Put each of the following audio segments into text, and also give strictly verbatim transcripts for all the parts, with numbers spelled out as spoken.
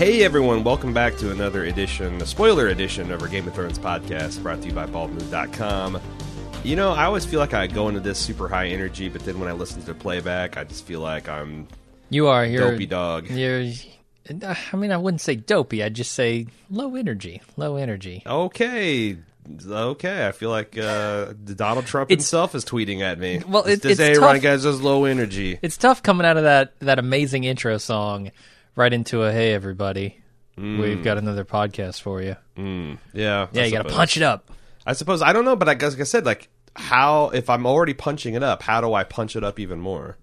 Hey everyone, welcome back to another edition, a spoiler edition of our Game of Thrones podcast, brought to you by bald move dot com. You know, I always feel like I go into this super high energy, but then when I listen to the playback, I just feel like I'm you are you're, dopey dog. You're, I mean, I wouldn't say dopey. I'd just say low energy. Low energy. Okay. Okay, I feel like uh, Donald Trump it's, himself is tweeting at me. Well, it, this it's hey, tough. Ron, guys, just low energy. It's tough coming out of that, that amazing intro song right into a hey everybody, mm. we've got another podcast for you. Mm. Yeah, yeah, I you got to suppose. punch it up. I suppose I don't know, but I guess like I said, like how if I'm already punching it up, how do I punch it up even more?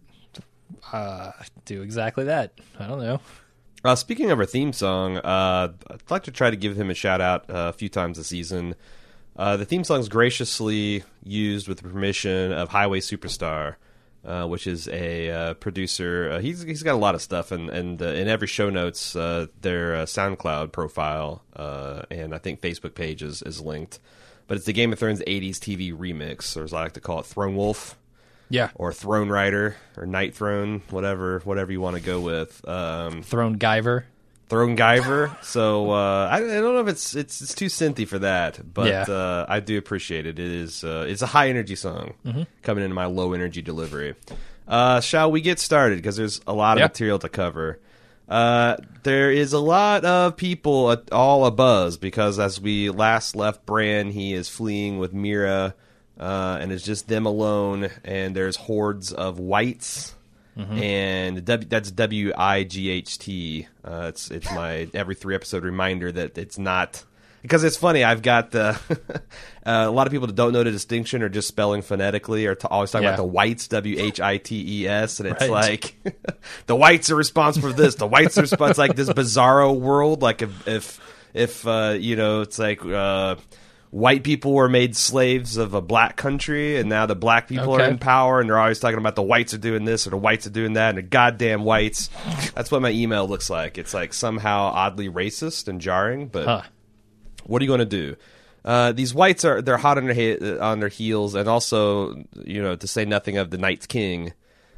Uh, do exactly that. I don't know. Uh, speaking of our theme song, uh, I'd like to try to give him a shout out uh, a few times this season. Uh, the theme song is graciously used with the permission of Highway Superstar, uh, which is a uh, producer. Uh, he's he's got a lot of stuff, and and uh, in every show notes, uh, their uh, SoundCloud profile uh, and I think Facebook page is, is linked. But it's the Game of Thrones eighties T V remix, or as I like to call it, Throne Wolf. Yeah, or Throne Rider, or Night Throne, whatever whatever you want to go with. Um, Throne Guyver. Throne Guyver. So uh, I, I don't know if it's it's it's too synthy for that, but yeah. uh, I do appreciate it. It is uh, it's a high energy song mm-hmm. coming into my low energy delivery. Uh, shall we get started? Because there's a lot of yep. material to cover. Uh, there is a lot of people at, all abuzz because as we last left Bran, he is fleeing with Mira, uh, and it's just them alone. And there's hordes of whites. Mm-hmm. And w, that's W I G H T. Uh, it's it's my every three episode reminder that it's not because it's funny. I've got the uh, a lot of people that don't know the distinction or just spelling phonetically are t- always talking yeah. about the whites, W H I T E S, and it's right. like the whites are responsible for this. The whites are responsible. It's like this bizarro world. Like if if if uh, you know, it's like. Uh, White people were made slaves of a black country, and now the black people okay. are in power, and they're always talking about the whites are doing this or the whites are doing that, and the goddamn whites. That's what my email looks like. It's like somehow oddly racist and jarring, but huh. what are you going to do? Uh, these whites are they're hot on their he- on their heels, and also, you know, to say nothing of the Night's King.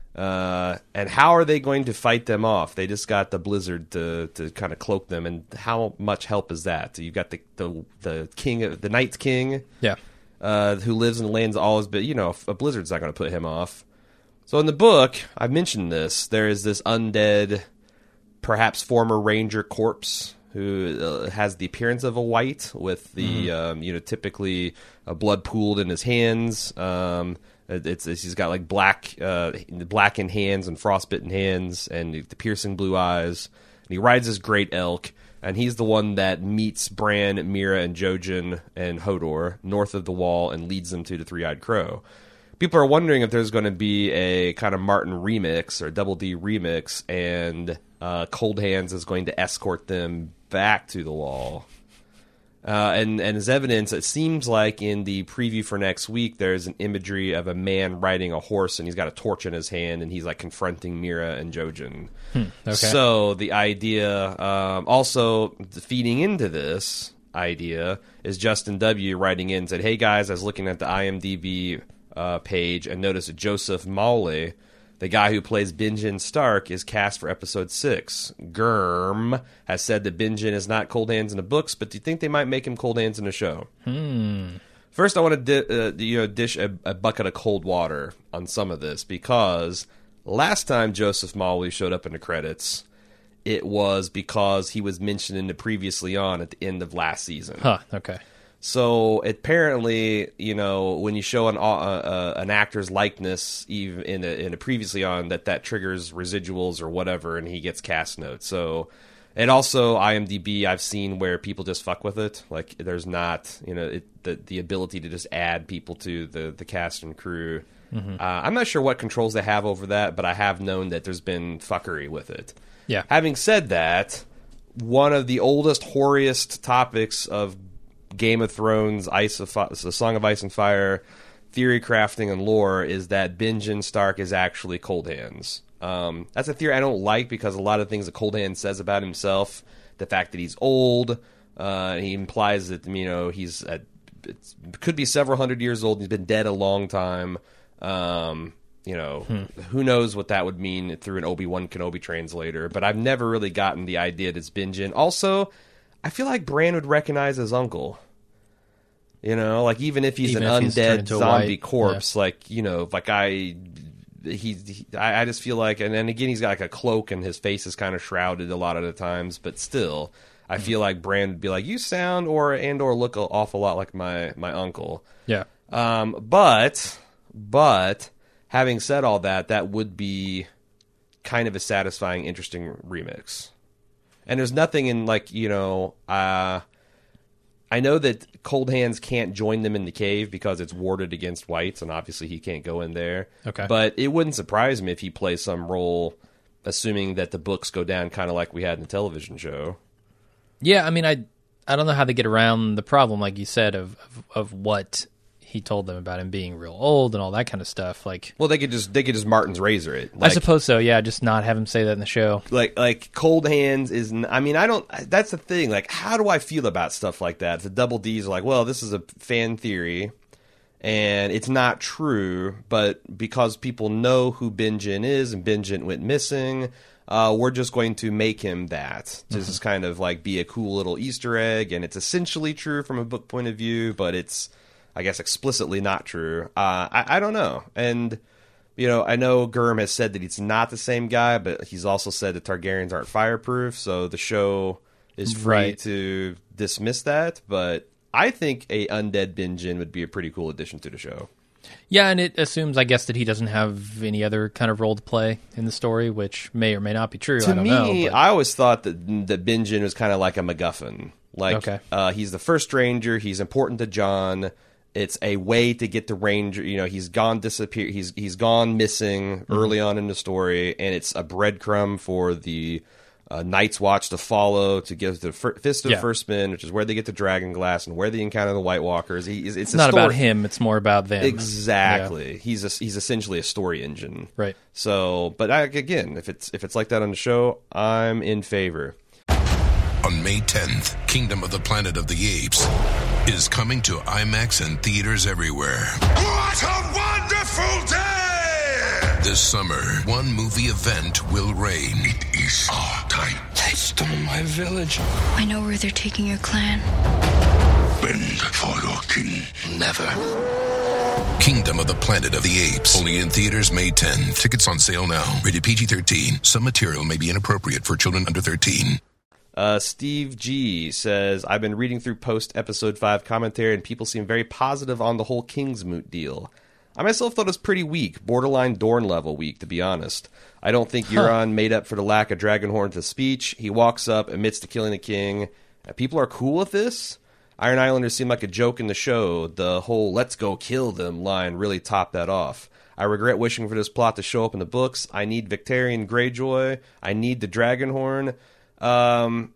Uh, and how are they going to fight them off? They just got the blizzard to, to kind of cloak them, and how much help is that? So you've got the the the king, the Night's King, yeah, uh, who lives in the lands always, but you know, a blizzard's not going to put him off. So in the book, I mentioned this. There is this undead, perhaps former ranger corpse who uh, has the appearance of a white with the mm. um, you know typically uh, blood pooled in his hands. Um, It's, it's he's got like black, uh, blackened hands and frostbitten hands, and the piercing blue eyes. And he rides this great elk, and he's the one that meets Bran, Mira, and Jojen and Hodor north of the Wall and leads them to the Three-Eyed Crow. People are wondering if there's going to be a kind of Martin remix or Double D remix, and uh, Cold Hands is going to escort them back to the Wall. Uh, and, and as evidence, it seems like in the preview for next week, there's an imagery of a man riding a horse, and he's got a torch in his hand, and he's like confronting Mira and Jojen. Hmm, okay. So the idea, um, also feeding into this idea, is Justin W. writing in and said, "Hey guys, I was looking at the I M D B uh, page and noticed that Joseph Mawle, the guy who plays Benjen Stark, is cast for episode six. Germ has said that Benjen is not Cold Hands in the books, but do you think they might make him Cold Hands in the show?" Hmm. First, I want to di- uh, you know dish a, a bucket of cold water on some of this, because last time Joseph Mawle showed up in the credits, it was because he was mentioned in the Previously On at the end of last season. Huh, okay. So apparently, you know, when you show an uh, uh, an actor's likeness, even in a, in a Previously On, that that triggers residuals or whatever, and he gets cast notes. So, and also I M D B, I've seen where people just fuck with it. Like there's not, you know, it, the the ability to just add people to the the cast and crew. Mm-hmm. Uh, I'm not sure what controls they have over that, but I have known that there's been fuckery with it. Yeah. Having said that, one of the oldest, hoariest topics of Game of Thrones, Ice of Fi- the Song of Ice and Fire, theory crafting and lore is that Benjen Stark is actually Cold Hands. Um, that's a theory I don't like because a lot of things that Cold Hands says about himself, the fact that he's old, uh, he implies that you know he's at, it could be several hundred years old. He's been dead a long time. Um, you know, hmm. who knows what that would mean through an Obi-Wan Kenobi translator. But I've never really gotten the idea that it's Bingen. Also, I feel like Bran would recognize his uncle. You know, like even if he's even an if undead he's zombie white, corpse, yeah. like, you know, like I, he, he I, I just feel like, and then again, he's got like a cloak and his face is kind of shrouded a lot of the times, but still, I mm-hmm. feel like Bran would be like, you sound or and or look an awful lot like my my uncle. Yeah. Um, but but having said all that, that would be kind of a satisfying, interesting remix. And there's nothing in like, you know, uh. I know that Cold Hands can't join them in the cave because it's warded against whites, and obviously he can't go in there. Okay. But it wouldn't surprise me if he plays some role, assuming that the books go down kind of like we had in the television show. Yeah, I mean, I I don't know how they get around the problem, like you said, of of, of what he told them about him being real old and all that kind of stuff. Like, well, they could just they could just Martin's Razor it. Like, I suppose so. Yeah, just not have him say that in the show. Like like Cold Hands is. I mean, I don't. That's the thing. Like, how do I feel about stuff like that? The Double D's are like, well, this is a fan theory, and it's not true. But because people know who Bingen is and Bingen went missing, uh, we're just going to make him that. Mm-hmm. To just kind of like be a cool little Easter egg, and it's essentially true from a book point of view, but it's, I guess, explicitly not true. Uh, I, I don't know. And, you know, I know Gurm has said that he's not the same guy, but he's also said that Targaryens aren't fireproof, so the show is free right. to dismiss that. But I think a undead Bingen would be a pretty cool addition to the show. Yeah, and it assumes, I guess, that he doesn't have any other kind of role to play in the story, which may or may not be true. To I don't me, know, but... I always thought that, that Bingen was kind of like a MacGuffin. Like, okay. uh, he's the first ranger, he's important to Jon. It's a way to get the ranger. You know, he's gone disappear. He's he's gone missing mm-hmm. early on in the story, and it's a breadcrumb for the uh, Night's Watch to follow to give the F- Fist of yeah. First Men, which is where they get the Dragon Glass and where they encounter the White Walkers. He, it's it's a not story. about him; it's more about them. Exactly. Yeah. He's a, he's essentially a story engine. Right. So, but I, again, if it's if it's like that on the show, I'm in favor. On May tenth, Kingdom of the Planet of the Apes is coming to IMAX and theaters everywhere. What a wonderful day! This summer, one movie event will reign. It is our time. They stole my village. I know where they're taking your clan. Bend for your king. Never. Kingdom of the Planet of the Apes. Only in theaters May tenth. Tickets on sale now. Rated P G thirteen. Some material may be inappropriate for children under thirteen. Uh, Steve G says, I've been reading through post-episode five commentary, and people seem very positive on the whole Kingsmoot deal. I myself thought it was pretty weak, borderline Dorne level weak, to be honest. I don't think Euron huh. made up for the lack of Dragonhorn to speech. He walks up, admits to killing the king. Uh, people are cool with this? Iron Islanders seem like a joke in the show. The whole "let's go kill them" line really topped that off. I regret wishing for this plot to show up in the books. I need Victarion Greyjoy. I need the Dragonhorn. Um,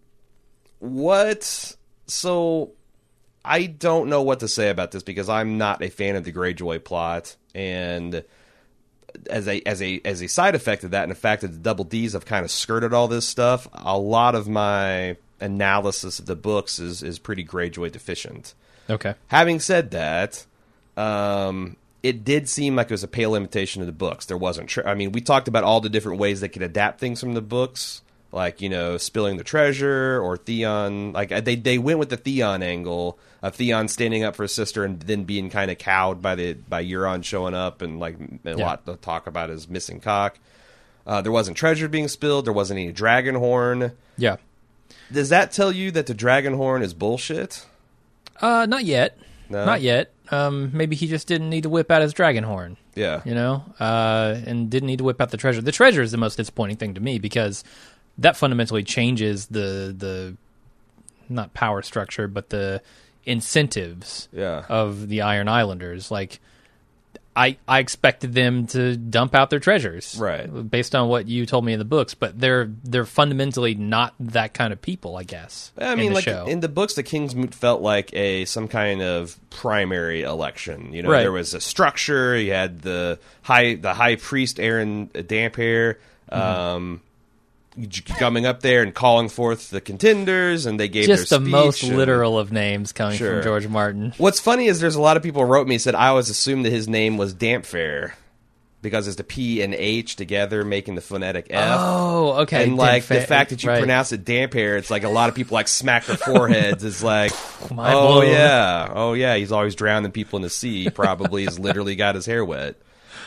what? So, I don't know what to say about this because I'm not a fan of the Greyjoy plot, and as a as a as a side effect of that, and the fact that the Double D's have kind of skirted all this stuff, a lot of my analysis of the books is is pretty Greyjoy deficient. Okay. Having said that, um, it did seem like it was a pale imitation of the books. There wasn't. Tr- I mean, we talked about all the different ways they could adapt things from the books. Like, you know, spilling the treasure or Theon. Like, they they went with the Theon angle of Theon standing up for his sister and then being kind of cowed by the by Euron showing up and, like, a yeah. lot to talk about his missing cock. Uh, there wasn't treasure being spilled. There wasn't any Dragonhorn. Yeah. Does that tell you that the Dragonhorn is bullshit? Uh, not yet. No? Not yet. Um, maybe he just didn't need to whip out his Dragonhorn. Yeah. You know? Uh, and didn't need to whip out the treasure. The treasure is the most disappointing thing to me because that fundamentally changes the the not power structure, but the incentives yeah. of the Iron Islanders. Like, I I expected them to dump out their treasures, right? Based on what you told me in the books, but they're they're fundamentally not that kind of people, I guess. I mean, in the like show. in the books, the Kingsmoot felt like a some kind of primary election. You know, right. there was a structure. You had the high the high priest Aaron Damphair. Um, mm-hmm. coming up there and calling forth the contenders, and they gave just their the speech most and, literal of names coming sure. from George Martin. What's funny is there's a lot of people who wrote me and said I always assumed that his name was Damphair because it's the P and H together making the phonetic F. Oh, okay. And like the Fa- fact that you right. pronounce it Dampere, it's like a lot of people like smack their foreheads. It's like, Mind oh blown. yeah, oh yeah, he's always drowning people in the sea. Probably has literally got his hair wet.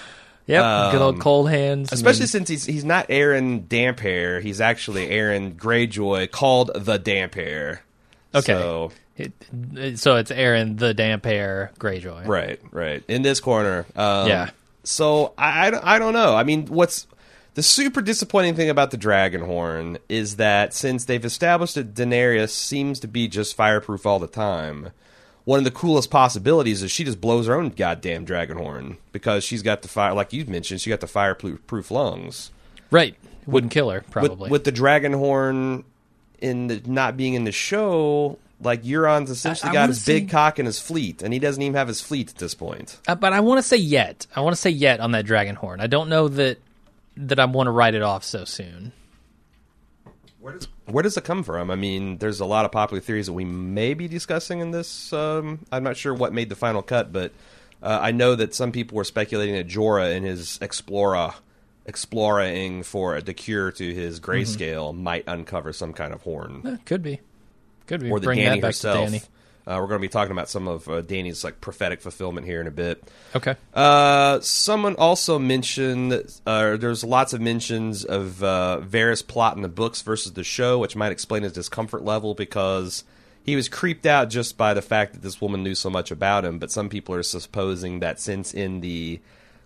Yep, good old cold hands. and Especially then- since he's he's not Aaron Dampere, he's actually Aaron Greyjoy, called the Dampere. Okay. So, It, it- so it's Aaron the Dampere Greyjoy. right, right. In this corner. Um, Yeah. So, I, I, don't- I don't know. I mean, what's the super disappointing thing about the Dragonhorn is that since they've established that Daenerys seems to be just fireproof all the time, one of the coolest possibilities is she just blows her own goddamn Dragonhorn because she's got the fire, like you mentioned, she got the fireproof lungs. Right. Wouldn't kill her, With, probably. with the Dragonhorn in the, not being in the show, like Euron's essentially I- I got wanna his big see- cock and his fleet, and he doesn't even have his fleet at this point. Uh, but I want to say yet. I want to say yet on that Dragonhorn. I don't know that that I want to write it off so soon. Where does where does it come from? I mean, there's a lot of popular theories that we may be discussing in this. Um, I'm not sure what made the final cut, but uh, I know that some people were speculating that Jorah in his Explora, exploring for the cure to his grayscale might uncover some kind of horn. Eh, could be. Could be. Or the Bring Dany that back herself. to Dany. Uh, we're going to be talking about some of uh, Dany's like prophetic fulfillment here in a bit. Okay. Uh, someone also mentioned uh, there's lots of mentions of uh, Varys plot in the books versus the show, which might explain his discomfort level because he was creeped out just by the fact that this woman knew so much about him. But some people are supposing that since in the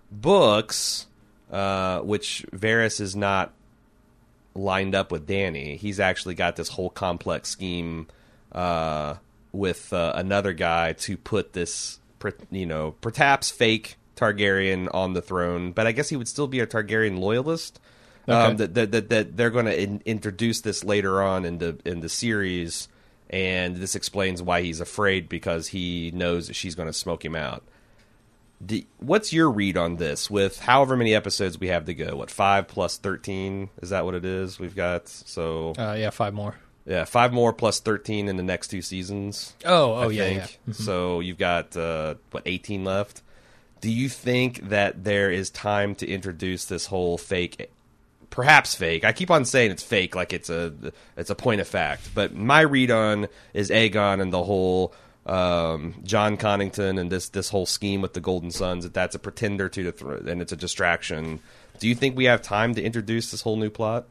books, uh, which Varys is not lined up with Dany, he's actually got this whole complex scheme uh, with uh, another guy to put this, you know, perhaps fake Targaryen on the throne, but I guess he would still be a Targaryen loyalist. Okay. Um, that, that that that they're going to in, introduce this later on in the in the series, and this explains why he's afraid because he knows that she's going to smoke him out. Do, what's your read on this? With however many episodes we have to go, what five plus thirteen? Is that what it is? We've got so Uh, yeah, five more. yeah, five more plus thirteen in the next two seasons. Oh, oh I yeah, think. yeah. Mhm. So you've got uh, what eighteen left. Do you think that there is time to introduce this whole fake, perhaps fake? I keep on saying it's fake, like it's a it's a point of fact. But my read on is Aegon and the whole um, John Connington and this this whole scheme with the Golden Sons. That that's a pretender to the thr and it's a distraction. Do you think we have time to introduce this whole new plot?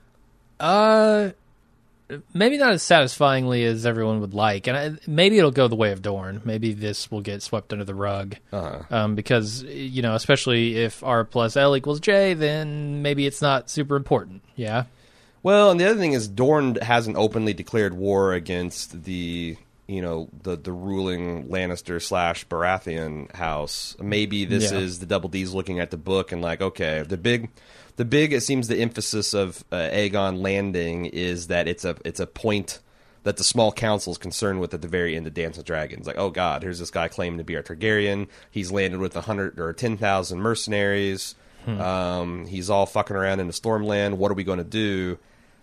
Uh, maybe not as satisfyingly as everyone would like, and I, maybe it'll go the way of Dorne. Maybe this will get swept under the rug, Uh-huh. um, because you know, especially if R plus L equals J, then maybe it's not super important. Yeah. Well, and the other thing is Dorne hasn't openly declared war against the, you know, the the ruling Lannister slash Baratheon house. Maybe this Yeah. is the Double D's looking at the book and like, okay, the big, the big. It seems the emphasis of uh, Aegon landing is that it's a it's a point that the small council is concerned with at the very end of Dance with Dragons. Like, oh god, here's this guy claiming to be a Targaryen. He's landed with a hundred or ten thousand mercenaries. Hmm. Um, he's all fucking around in the Stormland. What are we going to do?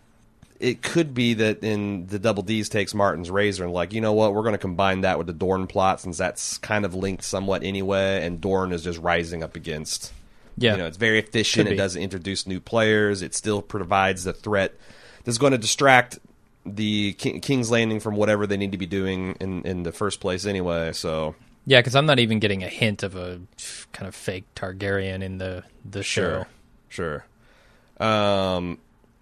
It could be that in the Double D's takes Martin's razor and like, you know what, we're going to combine that with the Dorne plot since that's kind of linked somewhat anyway, and Dorne is just rising up against. Yeah. You know, it's very efficient. Could It be. doesn't introduce new players. It still provides the threat that's going to distract the King, King's Landing from whatever they need to be doing in, in the first place anyway. So Yeah, because I'm not even getting a hint of a kind of fake Targaryen in the the show. Sure, sure. Um,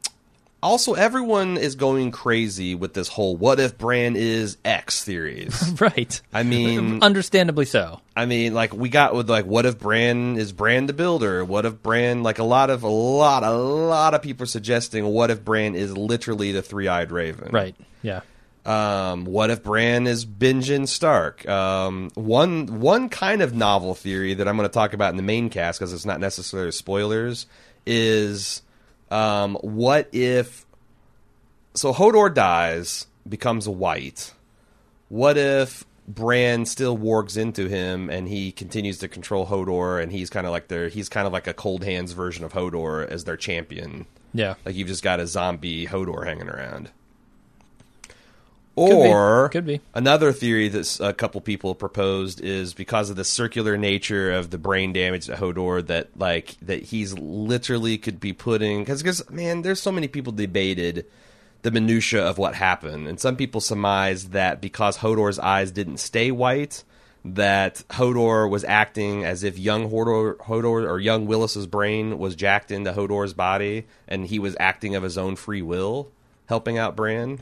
also, everyone is going crazy with this whole "what if Bran is X" theories. Right. I mean, Understandably so. I mean, like we got with like, what if Bran is Bran the Builder? What if Bran, like a lot of a lot a lot of people are suggesting, what if Bran is literally the three-eyed Raven? Right. Yeah. Um, what if Bran is Benjen Stark? Um, one one kind of novel theory that I'm going to talk about in the main cast because it's not necessarily spoilers is, um, what if so Hodor dies, becomes a white. What if Bran still wargs into him and he continues to control Hodor and he's kind of like their he's kind of like a cold hands version of Hodor as their champion. Yeah. Like you've just got a zombie Hodor hanging around. Or Could be. another theory that a couple people proposed is because of the circular nature of the brain damage to Hodor that like that he's literally could be putting because because man, there's so many people debated the minutia of what happened, and some people surmised that because Hodor's eyes didn't stay white, that Hodor was acting as if young Hodor, Hodor or young Willis's brain was jacked into Hodor's body, and he was acting of his own free will, helping out Bran.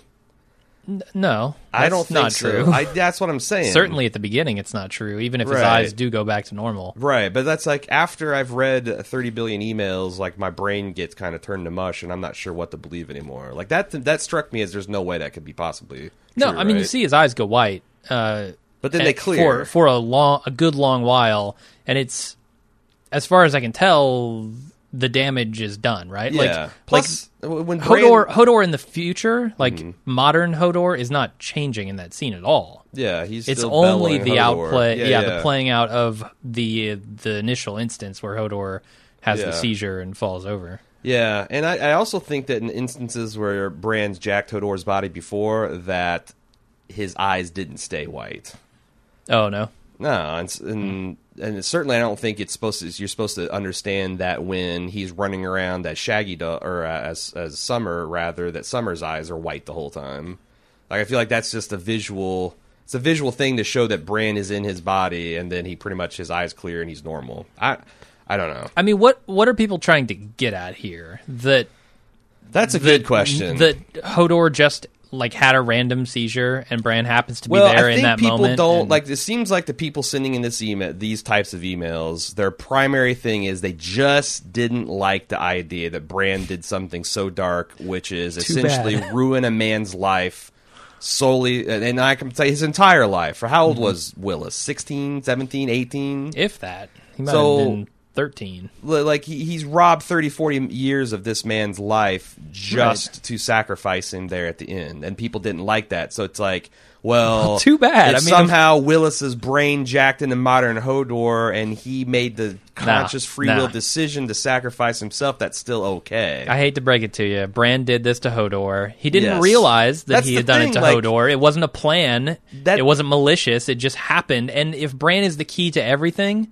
No, I don't that's think not so. true. I, that's what I'm saying. Certainly at the beginning, it's not true, even if his Right. eyes do go back to normal. Right, but that's like after I've read thirty billion emails, like my brain gets kind of turned to mush, and I'm not sure what to believe anymore. Like that, that struck me as there's no way that could be possibly. No, true, I mean you right? see his eyes go white, uh, but then and they clear. for for a long, a good long while, and it's as far as I can tell, the damage is done. Right? Yeah. Like, Plus, like when Hodor, Bran, Hodor in the future, like Mm-hmm. modern Hodor, is not changing in that scene at all. yeah, he's. It's still only bellowing the Hodor. outplay, yeah, yeah, the playing out of the the initial instance where Hodor has Yeah. the seizure and falls over. Yeah, and I, I also think that in instances where Bran's jacked Hodor's body before, that his eyes didn't stay white. Oh no, No, and and, and certainly I don't think it's supposed to. You're supposed to understand that when he's running around as Shaggy do, or as as Summer rather, that Summer's eyes are white the whole time. Like I feel like that's just a visual. It's a visual thing to show that Bran is in his body, and then he pretty much his eyes clear and he's normal. I I don't know. I mean, what what are people trying to get at here? That That's a that- good question. That Hodor just like had a random seizure and Bran happens to be well, there I in think that people moment. don't and- like. It seems like the people sending in this email, these types of emails, their primary thing is they just didn't like the idea that Bran did something so dark, which is Too essentially bad. ruin a man's life solely. And I can say his entire life. For how old Mm-hmm. was Willis? sixteen, seventeen, eighteen? if that, he might So- have been thirteen. Li- Like he, he's robbed thirty, forty years of this man's life just to sacrifice him there at the end, and people didn't like that. So it's like, well, Too bad. If I mean, somehow Willis's brain jacked into modern Hodor, and he made the conscious free nah. will decision to sacrifice himself. That's still okay. I hate to break it to you. Bran did this to Hodor. He didn't Yes. realize that That's he the had done thing, it to like- Hodor. It wasn't a plan. That- it wasn't malicious. It just happened. And if Bran is the key to everything,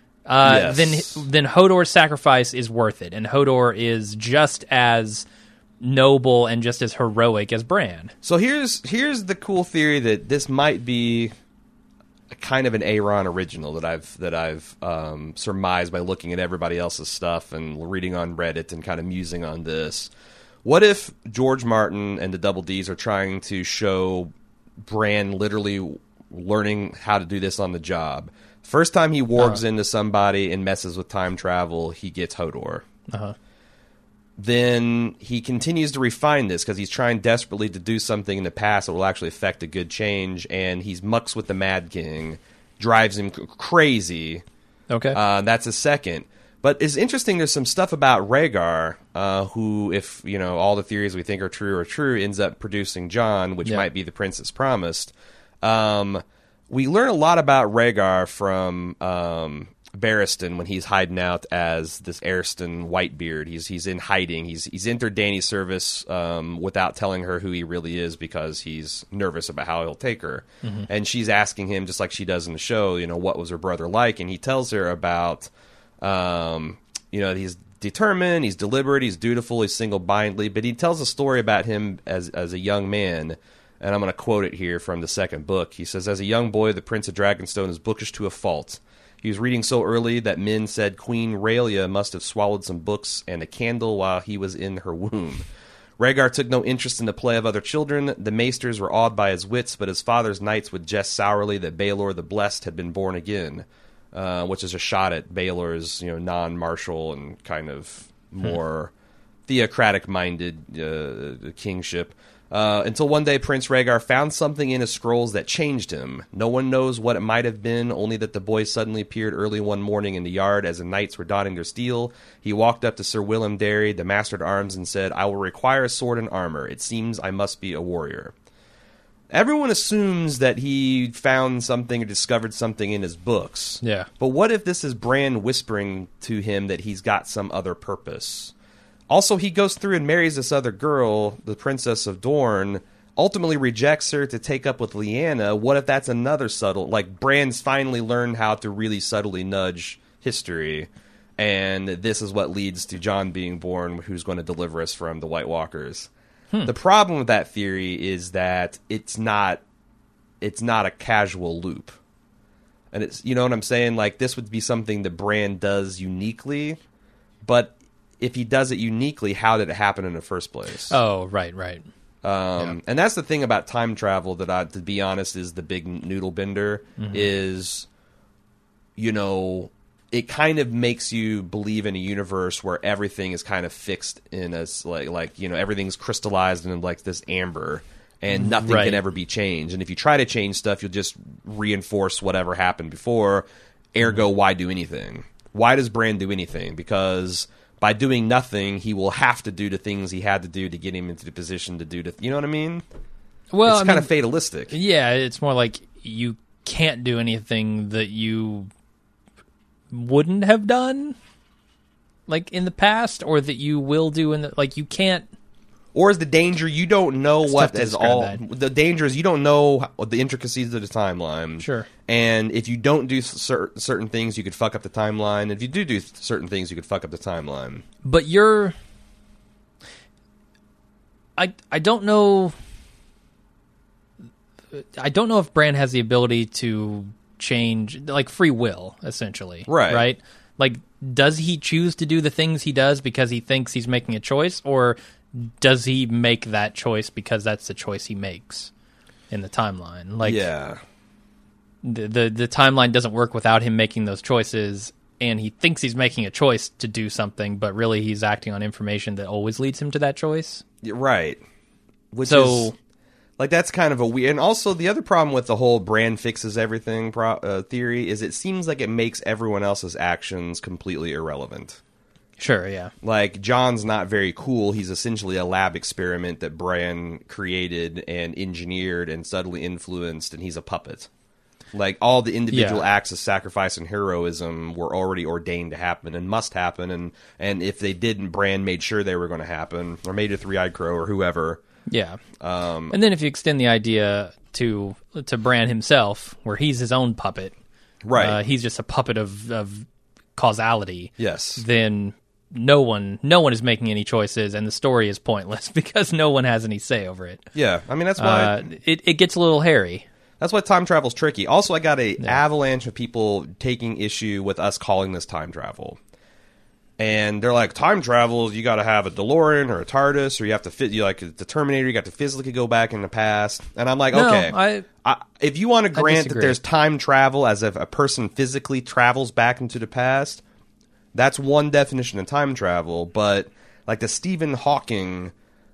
uh, Yes. then then Hodor's sacrifice is worth it. And Hodor is just as noble and just as heroic as Bran. So here's here's the cool theory that this might be a kind of an Aaron original that I've that I've um, surmised by looking at everybody else's stuff and reading on Reddit and kind of musing on this. What if George Martin and the Double D's are trying to show Bran literally learning how to do this on the job? First time he wargs Uh-huh. into somebody and messes with time travel, he gets Hodor. Uh-huh. Then he continues to refine this because he's trying desperately to do something in the past that will actually affect a good change, and he's mucks with the Mad King, drives him c- crazy. Okay. Uh, that's a second. But it's interesting, there's some stuff about Rhaegar, uh, who, if you know all the theories we think are true are true, ends up producing Jon, which Yeah. might be the prince that's promised. Um, we learn a lot about Rhaegar from um, Barristan when he's hiding out as this Ariston Whitebeard. He's he's in hiding. He's he's entered Dany's service um, without telling her who he really is because he's nervous about how he'll take her. Mm-hmm. And she's asking him, just like she does in the show, you know, what was her brother like? And he tells her about, um, you know, he's determined, he's deliberate, he's dutiful, he's single-mindedly. But he tells a story about him as as a young man. And I'm going to quote it here from the second book. He says, as a young boy, the Prince of Dragonstone is bookish to a fault. He was reading so early that men said Queen Rhaelia must have swallowed some books and a candle while he was in her womb. Rhaegar took no interest in the play of other children. The maesters were awed by his wits, but his father's knights would jest sourly that Baelor the Blessed had been born again, uh, which is a shot at Baelor's, you know, non-martial and kind of more theocratic-minded uh, kingship. Uh, until one day Prince Rhaegar found something in his scrolls that changed him. No one knows what it might have been, only that the boy suddenly appeared early one morning in the yard as the knights were donning their steel. He walked up to Sir Willem Darry, the master at arms, and said, I will require a sword and armor. It seems I must be a warrior. Everyone assumes that he found something or discovered something in his books. Yeah. But what if this is Bran whispering to him that he's got some other purpose? Also, he goes through and marries this other girl, the Princess of Dorne, ultimately rejects her to take up with Lyanna. What if that's another subtle... Like, Bran's finally learned how to really subtly nudge history, and this is what leads to Jon being born, who's going to deliver us from the White Walkers. Hmm. The problem with that theory is that it's not it's not a casual loop. And it's, you know what I'm saying? Like, this would be something that Bran does uniquely, but if he does it uniquely, how did it happen in the first place? Oh, right, right. Um, yeah. And that's the thing about time travel that, I, to be honest, is the big noodle bender, mm-hmm. is, you know, it kind of makes you believe in a universe where everything is kind of fixed in a, like, like you know, everything's crystallized in like this amber, and nothing right. can ever be changed. And if you try to change stuff, you'll just reinforce whatever happened before. Ergo, mm-hmm. why do anything? Why does Bran do anything? Because by doing nothing, he will have to do the things he had to do to get him into the position to do the... You know what I mean? Well, it's I kind mean, of fatalistic. Yeah, it's more like you can't do anything that you wouldn't have done, like, in the past, or that you will do in the... Like, you can't... Or is the danger you don't know it's what is all... that. The danger is you don't know how, the intricacies of the timeline. Sure. And if you don't do cer- certain things, you could fuck up the timeline. If you do do certain things, you could fuck up the timeline. But you're... I I don't know... I don't know if Bran has the ability to change... Like, free will, essentially. Right. Right? Like, does he choose to do the things he does because he thinks he's making a choice? Or does he make that choice because that's the choice he makes in the timeline? Like, yeah. The, the the timeline doesn't work without him making those choices, and he thinks he's making a choice to do something, but really he's acting on information that always leads him to that choice. Right. Which so, is, like, that's kind of a weird... And also, the other problem with the whole Bran fixes everything pro- uh, theory is it seems like it makes everyone else's actions completely irrelevant. Sure, yeah. Like, Jon's not very cool. He's essentially a lab experiment that Bran created and engineered and subtly influenced, and he's a puppet. Like, all the individual yeah. acts of sacrifice and heroism were already ordained to happen and must happen, and, and if they didn't, Bran made sure they were going to happen, or made a Three-Eyed Crow, or whoever. Yeah. Um, and then if you extend the idea to to Bran himself, where he's his own puppet, right? Uh, he's just a puppet of, of causality. Yes. Then no one no one is making any choices, and the story is pointless because no one has any say over it. Yeah, I mean, that's why... Uh, it, it gets a little hairy. That's why time travel's tricky. Also, I got a yeah. avalanche of people taking issue with us calling this time travel. And they're like, time travel, you got to have a DeLorean or a TARDIS, or you have to fit, you like the Terminator, you got to physically go back in the past. And I'm like, no, okay, I, I, if you want to grant that there's time travel as if a person physically travels back into the past, that's one definition of time travel. But like the Stephen Hawking,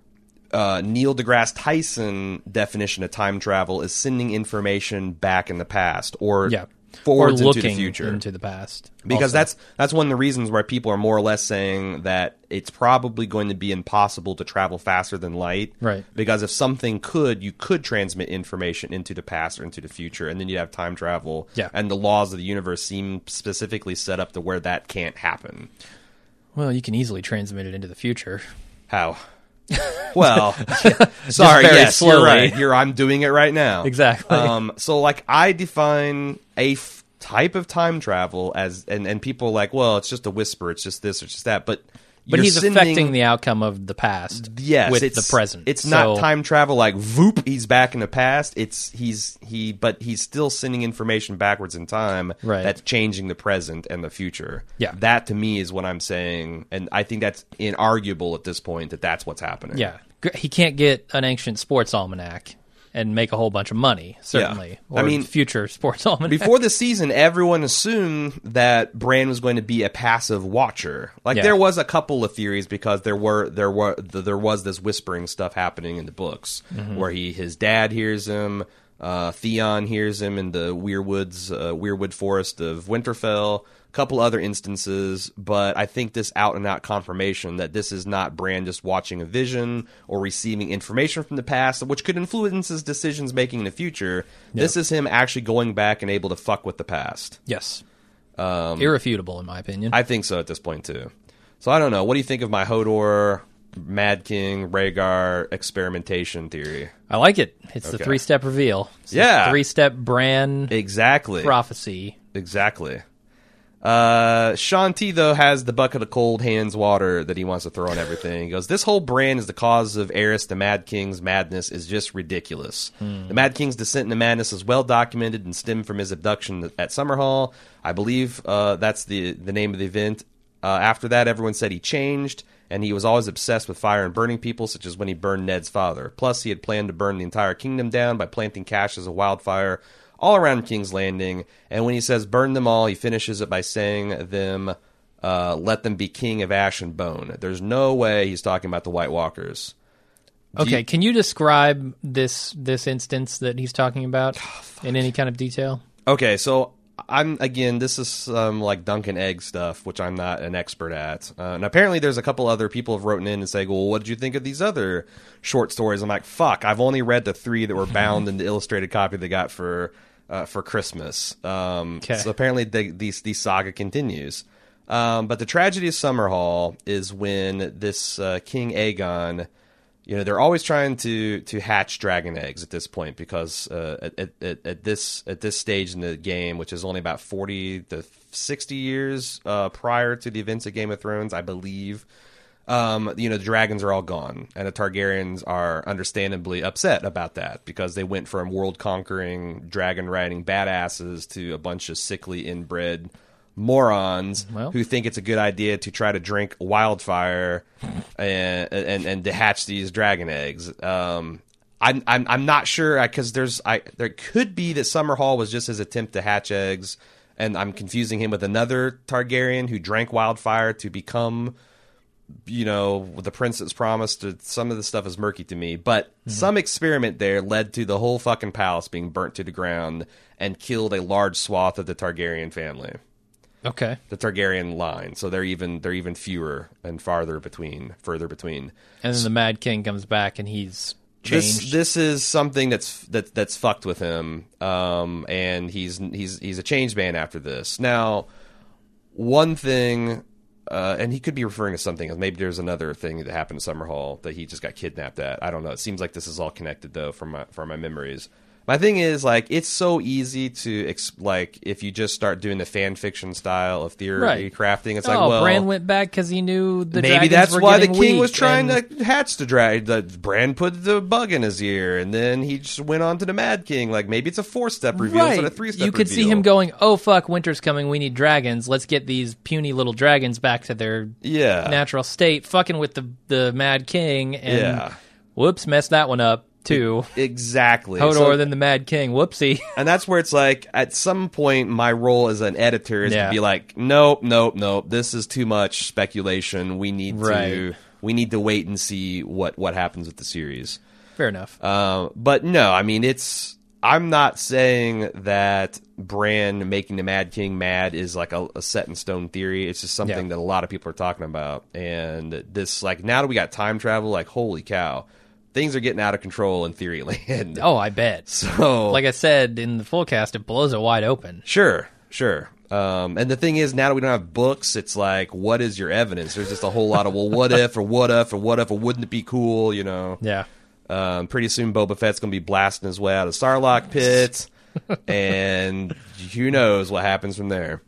uh, Neil deGrasse Tyson definition of time travel is sending information back in the past, or yeah. forwards or looking into the future, into the past. Because also. that's that's one of the reasons why people are more or less saying that it's probably going to be impossible to travel faster than light. Right. Because if something could, you could transmit information into the past or into the future, and then you'd have time travel. Yeah. And the laws of the universe seem specifically set up to where that can't happen. Well, you can easily transmit it into the future. How? Well, yeah. sorry, yes, slowly. you're right. You're, I'm doing it right now. Exactly. Um, so, like, I define a f- type of time travel as, and, and people are like, well, it's just a whisper, it's just this, or just that, but But you're he's sending, affecting the outcome of the past yes, with it's, the present. It's so, not time travel like, voop, he's back in the past. It's, he's, he, but he's still sending information backwards in time right. that's changing the present and the future. Yeah. That, to me, is what I'm saying, and I think that's inarguable at this point that that's what's happening. Yeah. He can't get an ancient sports almanac and make a whole bunch of money, certainly. Yeah. Or I mean, future sports almanac. Before the season, everyone assumed that Bran was going to be a passive watcher. Like, yeah. there was a couple of theories because there were there were there was this whispering stuff happening in the books, mm-hmm. where he his dad hears him, uh, Theon hears him in the Weirwoods, uh, Weirwood Forest of Winterfell. A couple other instances, but I think this out-and-out confirmation that this is not Bran just watching a vision or receiving information from the past, which could influence his decisions-making in the future. Yep. This is him actually going back and able to fuck with the past. Yes. Um, Irrefutable, in my opinion. I think so at this point, too. So I don't know. What do you think of my Hodor Mad King, Rhaegar experimentation theory. I like it. It's Okay. the three-step reveal. It's Yeah. the three-step Bran Exactly. prophecy. Exactly. Uh, Sean T, though, has the bucket of cold hands water that he wants to throw on everything. He goes, this whole Bran is the cause of Aerys the Mad King's madness is just ridiculous. Hmm. The Mad King's descent into madness is well documented and stemmed from his abduction at Summerhall. I believe uh, that's the, the name of the event. Uh, after that, everyone said he changed, and he was always obsessed with fire and burning people, such as when he burned Ned's father. Plus, he had planned to burn the entire kingdom down by planting caches of wildfire all around King's Landing, and when he says burn them all, he finishes it by saying them, uh, let them be king of ash and bone. There's no way he's talking about the White Walkers. Do Okay, you- can you describe this this instance that he's talking about Oh, in any kind of detail? Okay, so I'm again, this is some like Duncan Egg stuff, which I'm not an expert at. Uh, and apparently, there's a couple other people have written in and say, "Well, what did you think of these other short stories?" I'm like, "Fuck, I've only read the three that were bound in the illustrated copy they got for uh, for Christmas." Um, Okay. So apparently, the, these the saga continues. Um, but the tragedy of Summerhall is when this uh, King Aegon. You know, they're always trying to to hatch dragon eggs at this point because uh, at, at at this at this stage in the game, which is only about forty to sixty years uh, prior to the events of Game of Thrones, I believe. Um, you know, the dragons are all gone, and the Targaryens are understandably upset about that because they went from world conquering, dragon riding badasses to a bunch of sickly inbred morons Well. who think it's a good idea to try to drink wildfire and and, and to hatch these dragon eggs. Um, I'm I'm I'm not sure because there's I there could be that Summerhall was just his attempt to hatch eggs, and I'm confusing him with another Targaryen who drank wildfire to become, you know, the Prince's Promise. To some of the stuff is murky to me, but some experiment there led to the whole fucking palace being burnt to the ground and killed a large swath of the Targaryen family. Okay. The Targaryen line, so they're even they're even fewer and farther between, further between. And then the Mad King comes back and he's changed. This this is something that's that that's fucked with him, um, and he's he's he's a changed man after this. Now, one thing, uh, and he could be referring to something else. Maybe there's another thing that happened in Summerhall that he just got kidnapped at. I don't know. It seems like this is all connected though from my from my memories. My thing is, like, it's so easy to, ex- like, if you just start doing the fan fiction style of theory Right. crafting, it's oh, like, well... Bran went back because he knew the Maybe dragons that's were why the getting king weak, was trying and- to hatch the dragon. The Bran put the bug in his ear, and then he just went on to the Mad King. Like, maybe it's a four-step reveal Right. instead of a three-step You could reveal. see him going, oh, fuck, winter's coming, we need dragons. Let's get these puny little dragons back to their Yeah. natural state, fucking with the, the Mad King, and Yeah. whoops, messed that one up, too. Exactly. Hodor, So- then the Mad King, whoopsie. and that's where it's like, at some point, my role as an editor is Yeah. to be like, nope, nope, nope. This is too much speculation. We need to Right. we need to wait and see what, what happens with the series. Fair enough. Uh, but no, I mean, it's. I'm not saying that Bran making the Mad King mad is like a, a set in stone theory. It's just something Yeah. that a lot of people are talking about. And this, like, now that we got time travel, like, holy cow, things are getting out of control in theory land. oh, I bet. So, Like I said in the full cast, it blows it wide open. sure, sure. Um, and the thing is, now that we don't have books, it's like, what is your evidence? There's just a whole lot of, well, what if, or what if, or what if, or wouldn't it be cool, you know? Yeah. Um, pretty soon, Boba Fett's going to be blasting his way out of Starlock Pit, and who knows what happens from there.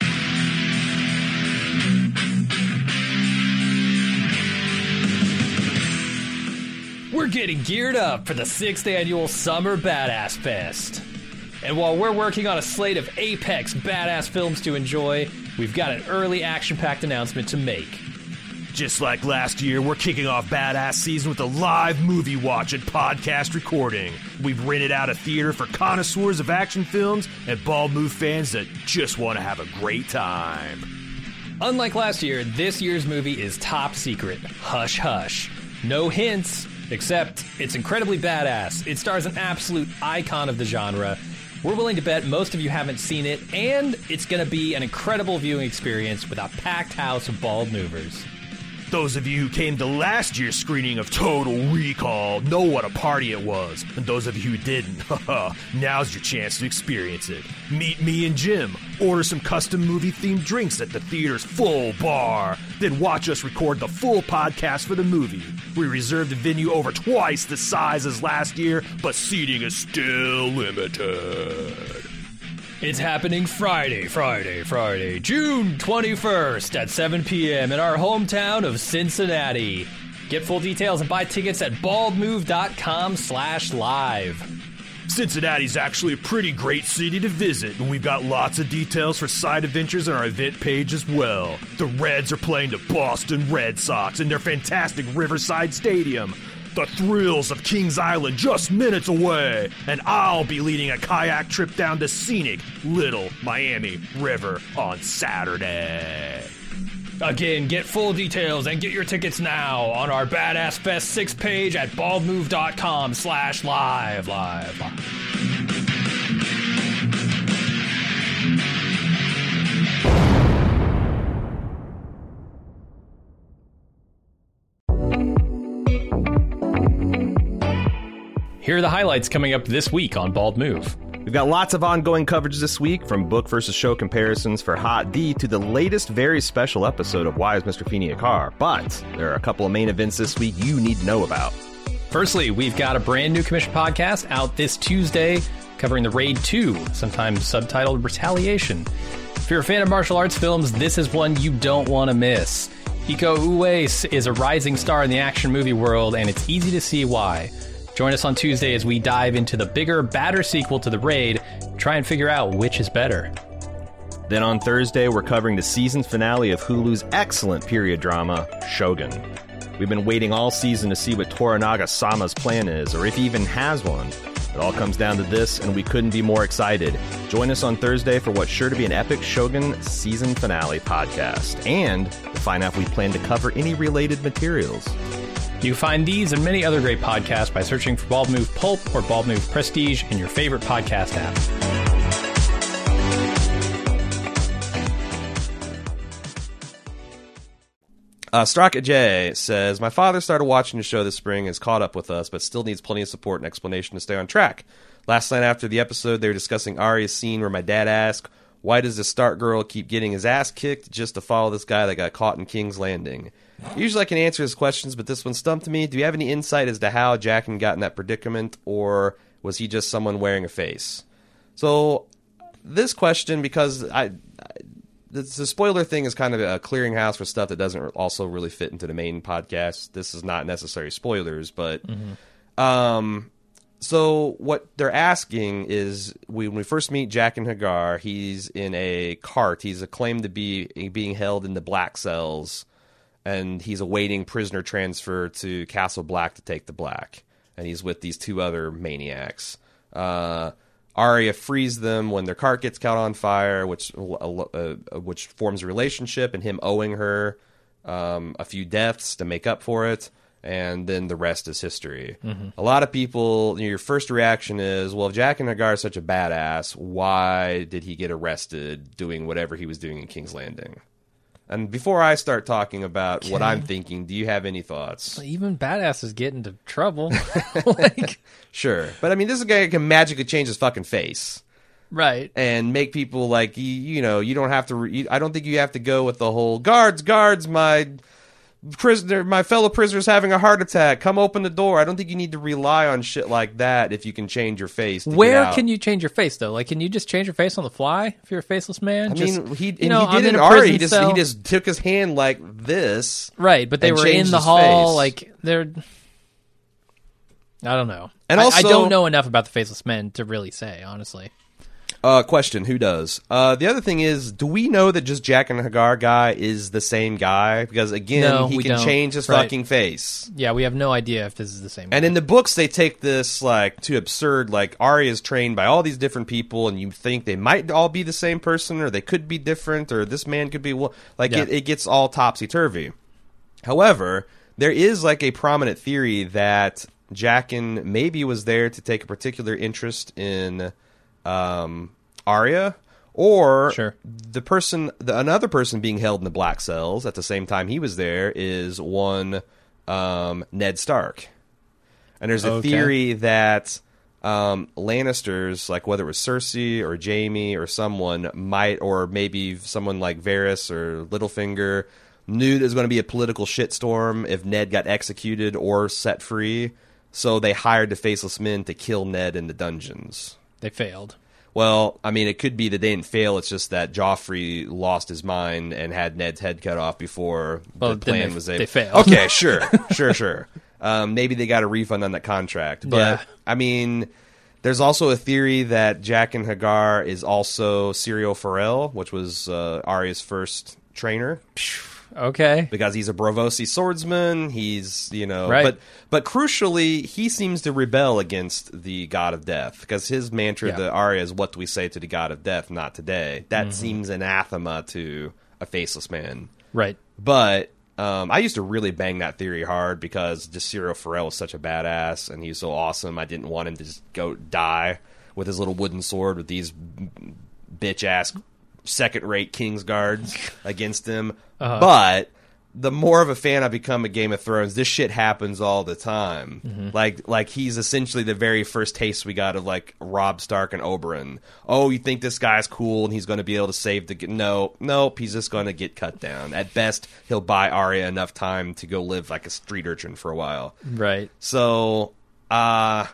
We're getting geared up for the sixth annual Summer Badass Fest. And while we're working on a slate of apex badass films to enjoy, we've got an early action-packed announcement to make. Just like last year, we're kicking off Badass Season with a live movie watch and podcast recording. We've rented out a theater for connoisseurs of action films and bald move fans that just want to have a great time. Unlike last year, this year's movie is top secret. Hush hush. No hints, except it's incredibly badass. It stars an absolute icon of the genre. We're willing to bet most of you haven't seen it, and it's going to be an incredible viewing experience with a packed house of bald movers. Those of you who came to last year's screening of Total Recall know what a party it was. And those of you who didn't, haha, now's your chance to experience it. Meet me and Jim, order some custom movie-themed drinks at the theater's full bar, then watch us record the full podcast for the movie. We reserved a venue over twice the size as last year, but seating is still limited. It's happening Friday, Friday, Friday, June twenty-first at seven p.m. in our hometown of Cincinnati. Get full details and buy tickets at baldmove.com slash live. Cincinnati's actually a pretty great city to visit, and we've got lots of details for side adventures on our event page as well. The Reds are playing the Boston Red Sox in their fantastic Riverside Stadium. The thrills of Kings Island just minutes away, and I'll be leading a kayak trip down the scenic Little Miami River on Saturday. Again, get full details and get your tickets now on our Badass Fest six page at baldmove.com slash live, live, live. Here are the highlights coming up this week on Bald Move. We've got lots of ongoing coverage this week, from book versus show comparisons for Hot D to the latest very special episode of Why is Mister Feeney a Car? But there are a couple of main events this week you need to know about. Firstly, we've got a brand new commission podcast out this Tuesday covering the Raid two, sometimes subtitled Retaliation. If you're a fan of martial arts films, this is one you don't want to miss. Iko Uwais is a rising star in the action movie world, and it's easy to see why. Join us on Tuesday as we dive into the bigger, badder sequel to The Raid, try and figure out which is better. Then on Thursday, we're covering the season finale of Hulu's excellent period drama, Shogun. We've been waiting all season to see what Toranaga-sama's plan is, or if he even has one. It all comes down to this, and we couldn't be more excited. Join us on Thursday for what's sure to be an epic Shogun season finale podcast, and to find out if we plan to cover any related materials. You can find these and many other great podcasts by searching for Bald Move Pulp or Bald Move Prestige in your favorite podcast app. Uh, Strocket J says, my father started watching the show this spring and is caught up with us, but still needs plenty of support and explanation to stay on track. Last night after the episode, they were discussing Arya's scene where my dad asked, why does the Stark girl keep getting his ass kicked just to follow this guy that got caught in King's Landing? Usually I can answer his questions, but this one stumped me. Do you have any insight as to how Jaqen got in that predicament, or was he just someone wearing a face? So this question, because I, I the, the spoiler thing is kind of a clearinghouse for stuff that doesn't also really fit into the main podcast. This is not necessary spoilers, but mm-hmm. um, so what they're asking is, when we first meet Jaqen H'ghar, he's in a cart. He's claimed to be being held in the Black Cells, and he's awaiting prisoner transfer to Castle Black to take the Black. And he's with these two other maniacs. Uh, Arya frees them when their cart gets caught on fire, which uh, uh, which forms a relationship, and him owing her um, a few deaths to make up for it. And then the rest is history. Mm-hmm. A lot of people, your first reaction is, well, if Jaqen H'ghar is such a badass, why did he get arrested doing whatever he was doing in King's Landing? And before I start talking about okay. what I'm thinking, do you have any thoughts? Even badasses get into trouble. like, sure. But, I mean, this is a guy who can magically change his fucking face. Right. And make people, like, you, you know, you don't have to... Re- I don't think you have to go with the whole, guards, guards, my... prisoner, my fellow prisoner's having a heart attack. Come open the door. I don't think you need to rely on shit like that if you can change your face. To Where get out. Can you change your face though? Like, can you just change your face on the fly if you're a faceless man? I just, mean, he, you know, he did it already. He just cell. he just took his hand like this, right? But they were in the hall, face. like they're. I don't know. And I, also, I don't know enough about the faceless men to really say, honestly. Uh, question, who does? Uh, the other thing is, do we know that just Jaqen H'ghar guy is the same guy? Because, again, no, he can don't. change his right. fucking face. Yeah, we have no idea if this is the same And guy. in the books, they take this, like, to absurd. Like, Arya's trained by all these different people, and you think they might all be the same person, or they could be different, or this man could be... Like, yeah. it, it gets all topsy-turvy. However, there is, like, a prominent theory that Jaqen maybe was there to take a particular interest in... Um, Arya, Or Sure. the person, the, another person being held in the black cells at the same time he was there is one um, Ned Stark. And there's a Okay. theory that um, Lannisters, like whether it was Cersei or Jaime or someone, might, or maybe someone like Varys or Littlefinger, knew there was going to be a political shitstorm if Ned got executed or set free. So they hired the Faceless Men to kill Ned in the dungeons. They failed. Well, I mean, it could be that they didn't fail. It's just that Joffrey lost his mind and had Ned's head cut off before Well, the then plan they- was able. they failed. Okay, sure, sure, sure. Um, maybe they got a refund on that contract. But, Yeah. I mean, there's also a theory that Jack and Hagar is also Syrio Forel, which was uh, Arya's first trainer. Okay. Because he's a Braavosi swordsman, he's, you know, Right. but but crucially, he seems to rebel against the God of Death, because his mantra Yeah. to Arya is, what do we say to the God of Death, not today. That Mm-hmm. seems anathema to a Faceless Man. Right. But um, I used to really bang that theory hard, because just Syrio Forel was such a badass, and he's so awesome, I didn't want him to just go die with his little wooden sword with these bitch-ass second-rate King's Guards against him. Uh-huh. But the more of a fan I become of Game of Thrones, this shit happens all the time. Mm-hmm. Like, like he's essentially the very first taste we got of like Robb Stark and Oberyn. Oh, you think this guy's cool and he's going to be able to save the? No, nope. He's just going to get cut down. At best, he'll buy Arya enough time to go live like a street urchin for a while. Right. So, uh,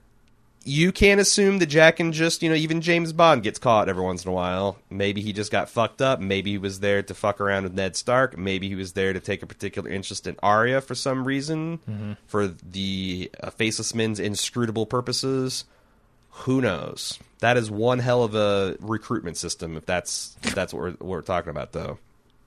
you can't assume that Jack and just, you know, even James Bond gets caught every once in a while. Maybe he just got fucked up. Maybe he was there to fuck around with Ned Stark. Maybe he was there to take a particular interest in Arya for some reason, Mm-hmm. for the uh, Faceless Men's inscrutable purposes. Who knows? That is one hell of a recruitment system, if that's if that's what we're, what we're talking about, though.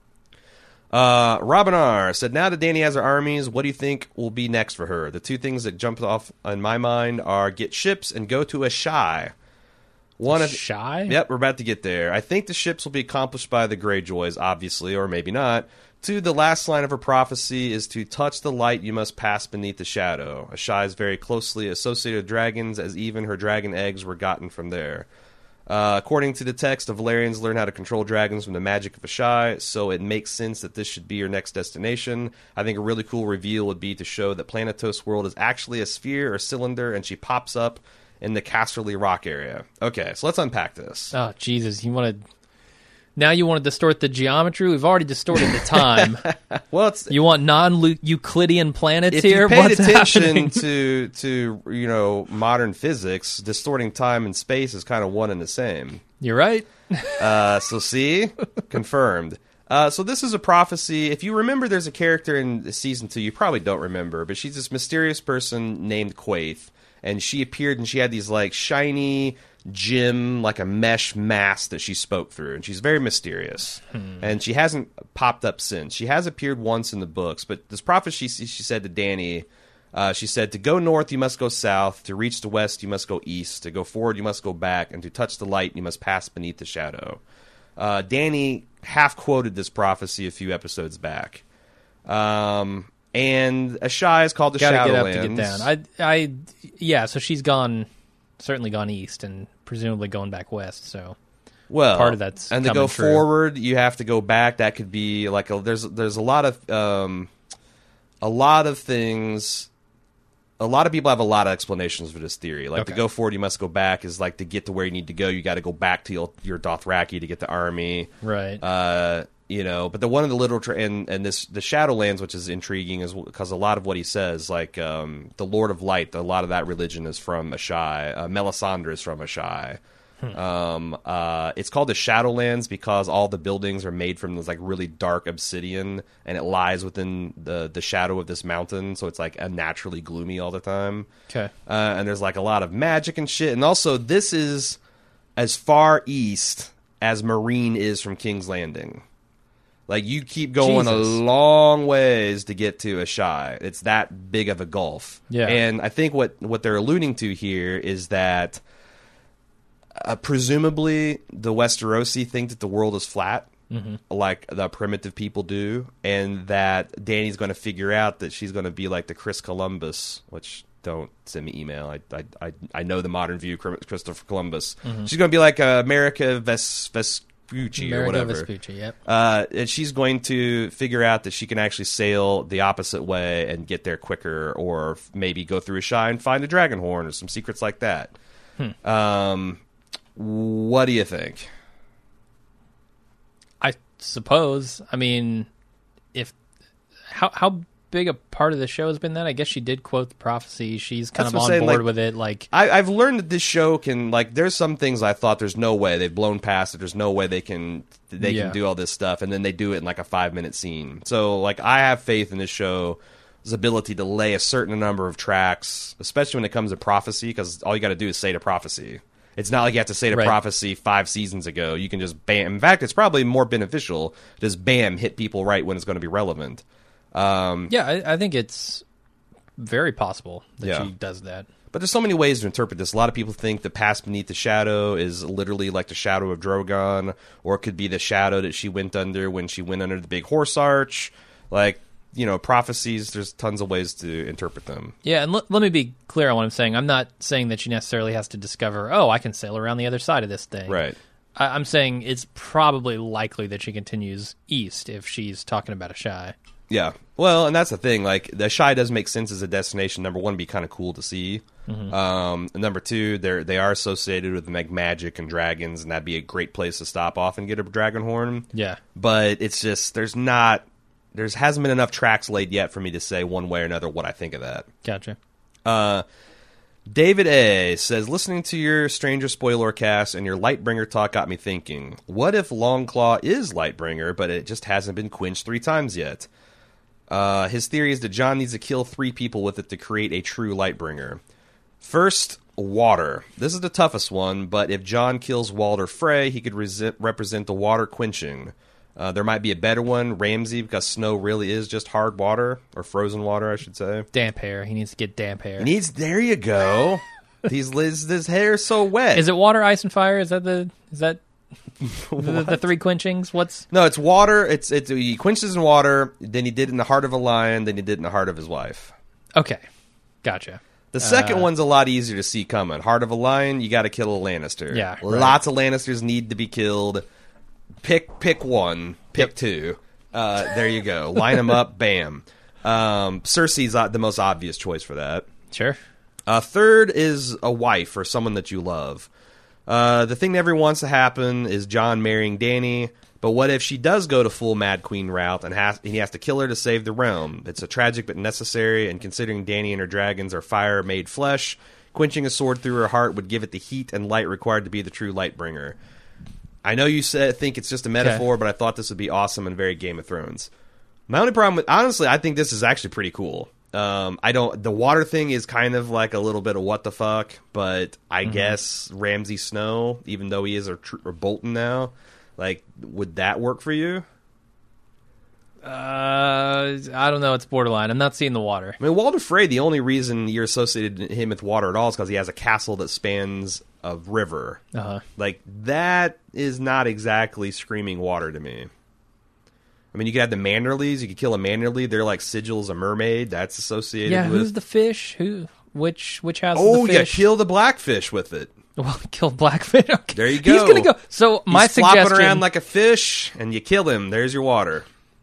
Uh, Robin R. said, now that Dany has her armies, what do you think will be next for her? The two things that jump off in my mind are get ships and go to Asshai. One of Shy? Yep, we're about to get there. I think the ships will be accomplished by the Greyjoys, obviously, or maybe not. Two, the last line of her prophecy is to touch the light, you must pass beneath the shadow. Asshai is very closely associated with dragons, as even her dragon eggs were gotten from there. Uh, according to the text, the Valyrians learn how to control dragons from the magic of Asshai, so it makes sense that this should be your next destination. I think a really cool reveal would be to show that Planetos world is actually a sphere or cylinder, and she pops up in the Casterly Rock area. Okay, so let's unpack this. Oh, Jesus. You want to... Now you want to distort the geometry? We've already distorted the time. Well, it's, You want non-Euclidean planets if here? you paid What's attention happening? to to you know modern physics, distorting time and space is kind of one and the same. You're right. Uh, so see, confirmed. Uh, so this is a prophecy. If you remember, there's a character in season two. You probably don't remember, but she's this mysterious person named Quaithe, and she appeared and she had these like shiny gem, like a mesh mask that she spoke through, and she's very mysterious. And she hasn't popped up since. She has appeared once in the books, but this prophecy she, she said to Dany. Uh, she said, to go north, you must go south. To reach the west, you must go east. To go forward, you must go back. And to touch the light, you must pass beneath the shadow. Uh, Dany half-quoted this prophecy a few episodes back. Um, and Asshai is called the Gotta Shadowlands. get up to get down. I, I, yeah, so she's gone, certainly gone east and presumably going back west, so... Well, part of that's and to coming go true. forward, you have to go back. That could be like a, there's there's a lot of um, a lot of things. A lot of people have a lot of explanations for this theory. Like Okay. to go forward, you must go back is like to get to where you need to go. You got to go back to your, your Dothraki to get the army. Right. Uh, you know, but the one of the little tra- and and this the Shadowlands, which is intriguing, is because a lot of what he says, like um, the Lord of Light, a lot of that religion is from Asshai. Uh, Melisandre is from Asshai. Um, uh, it's called the Shadowlands because all the buildings are made from this like really dark obsidian, and it lies within the the shadow of this mountain, so it's like unnaturally gloomy all the time. Okay. Uh, and there's like a lot of magic and shit, and also this is as far east as Meereen is from King's Landing. Like you keep going Jesus. a long ways to get to Asshai. It's that big of a gulf. Yeah. And I think what what they're alluding to here is that. Uh, presumably, the Westerosi think that the world is flat, Mm-hmm. like the primitive people do, and that Dany's going to figure out that she's going to be like the Chris Columbus, which don't send me email. I I I, I know the modern view, Christopher Columbus. Mm-hmm. She's going to be like uh, America Ves- Vespucci or Amerigo whatever. Vespucci, yep. Uh, and she's going to figure out that she can actually sail the opposite way and get there quicker, or f- maybe go through a shy and find a dragon horn or some secrets like that. Hmm. Um, what do you think? I suppose. I mean, if how how big a part of the show has been that? I guess she did quote the prophecy. She's kind That's of what on I'm saying, board like, with it. Like I, I've learned that this show can, like, there's some things I thought there's no way they've blown past it. There's no way they can they Yeah. can do all this stuff, and then they do it in like a five minute scene. So like I have faith in this show's ability to lay a certain number of tracks, especially when it comes to prophecy, because all you got to do is say the prophecy. It's not like you have to say the Right. prophecy five seasons ago. You can just bam. In fact, it's probably more beneficial to just bam hit people right when it's going to be relevant. Um, yeah, I, I think it's very possible that Yeah. she does that. But there's so many ways to interpret this. A lot of people think the Pass Beneath the Shadow is literally like the shadow of Drogon, or it could be the shadow that she went under when she went under the big horse arch. Like, you know, prophecies, there's tons of ways to interpret them. Yeah, and l- let me be clear on what I'm saying. I'm not saying that she necessarily has to discover, oh, I can sail around the other side of this thing. Right. I- I'm saying it's probably likely that she continues east if she's talking about a shy. Yeah. Well, and that's the thing. Like, the Shy does make sense as a destination. Number one, be kind of cool to see. Mm-hmm. Um, and number two, they're they are associated with like magic and dragons, and that'd be a great place to stop off and get a dragon horn. Yeah. But it's just there's not there's hasn't been enough tracks laid yet for me to say one way or another what I think of that. Gotcha. Uh, David A says, listening to your Stranger Spoiler cast and your Lightbringer talk got me thinking, what if Longclaw is Lightbringer, but it just hasn't been quenched three times yet? Uh, his theory is that Jon needs to kill three people with it to create a true Lightbringer. First, water. This is the toughest one, but if Jon kills Walder Frey, he could resi- represent the water quenching. Uh, there might be a better one, Ramsay, because snow really is just hard water, or frozen water, I should say. Damp hair. He needs to get damp hair. He needs. There you go. These Liz, this hair is so wet. Is it water, ice, and fire? Is that the is that the, the three quenchings? What's No, it's water. It's it's he quenches in water. Then he did it in the heart of a lion. Then he did it in the heart of his wife. okay? Gotcha. The second Uh, one's a lot easier to see coming. Heart of a lion, you got to kill a Lannister. Yeah, right. Lots of Lannisters need to be killed. Pick pick one. Pick Yep. two. Uh, there you go. Line them up. Bam. Um, Cersei's uh, the most obvious choice for that. Sure. Uh, third is a wife or someone that you love. Uh, the thing that ever wants to happen is Jon marrying Dany, but what if she does go to full Mad Queen route and has, he has to kill her to save the realm? It's a tragic but necessary, and considering Dany and her dragons are fire-made flesh, quenching a sword through her heart would give it the heat and light required to be the true Lightbringer. I know you said, think it's just a metaphor, but I thought this would be awesome and very Game of Thrones. My only problem with, honestly, I think this is actually pretty cool. Um, I don't. The water thing is kind of like a little bit of what the fuck, but I Mm-hmm. guess Ramsay Snow, even though he is a, tr- a Bolton now, like, would that work for you? Uh, I don't know. It's borderline. I'm not seeing the water. I mean, Walder Frey, the only reason you're associated him with water at all is because he has a castle that spans a river. Uh huh. Like, that is not exactly screaming water to me. I mean, you could have the Manderleys. You could kill a Manderley. They're like sigils a mermaid. That's associated Yeah. with... Who's the fish? Who? Which? Which house? Oh, is the yeah, fish? kill the blackfish with it. Well, kill Blackfish. Okay. There you He's go. gonna go. So my He's flopping suggestion. around like a fish, and you kill him. There's your water.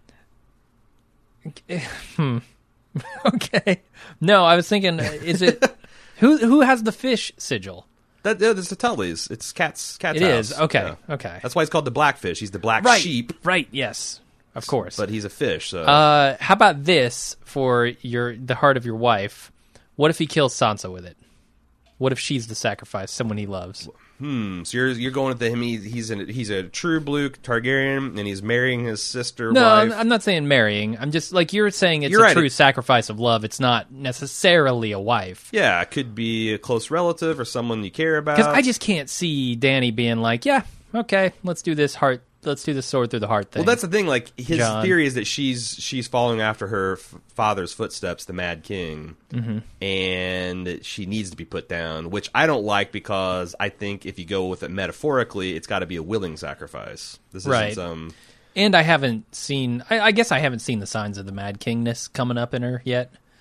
Okay. No, I was thinking. Is it who? Who has the fish sigil? That, that is the Tullys. It's Cat's Cat's It house. is. Okay. Yeah. Okay. That's why he's called the Blackfish. He's the black Right. sheep, Right. Yes. Of course. but he's a fish. So Uh, how about this for your the heart of your wife? What if he kills Sansa with it? What if she's the sacrifice, someone he loves? Hmm. So you're you're going with the him. He, he's a, he's a true blue Targaryen, and he's marrying his sister. No, wife. I'm, I'm not saying marrying. I'm just like you're saying it's You're a right. true sacrifice of love. It's not necessarily a wife. Yeah, it could be a close relative or someone you care about. Because I just can't see Dany being like, yeah, okay, let's do this heart. Let's do this sword through the heart thing. Well, that's the thing. Like his John. theory is that she's she's following after her f- father's footsteps, the Mad King, Mm-hmm. and she needs to be put down. Which I don't like because I think if you go with it metaphorically, it's got to be a willing sacrifice. This isn't Right. some. And I haven't seen. I, I guess I haven't seen the signs of the Mad Kingness coming up in her yet.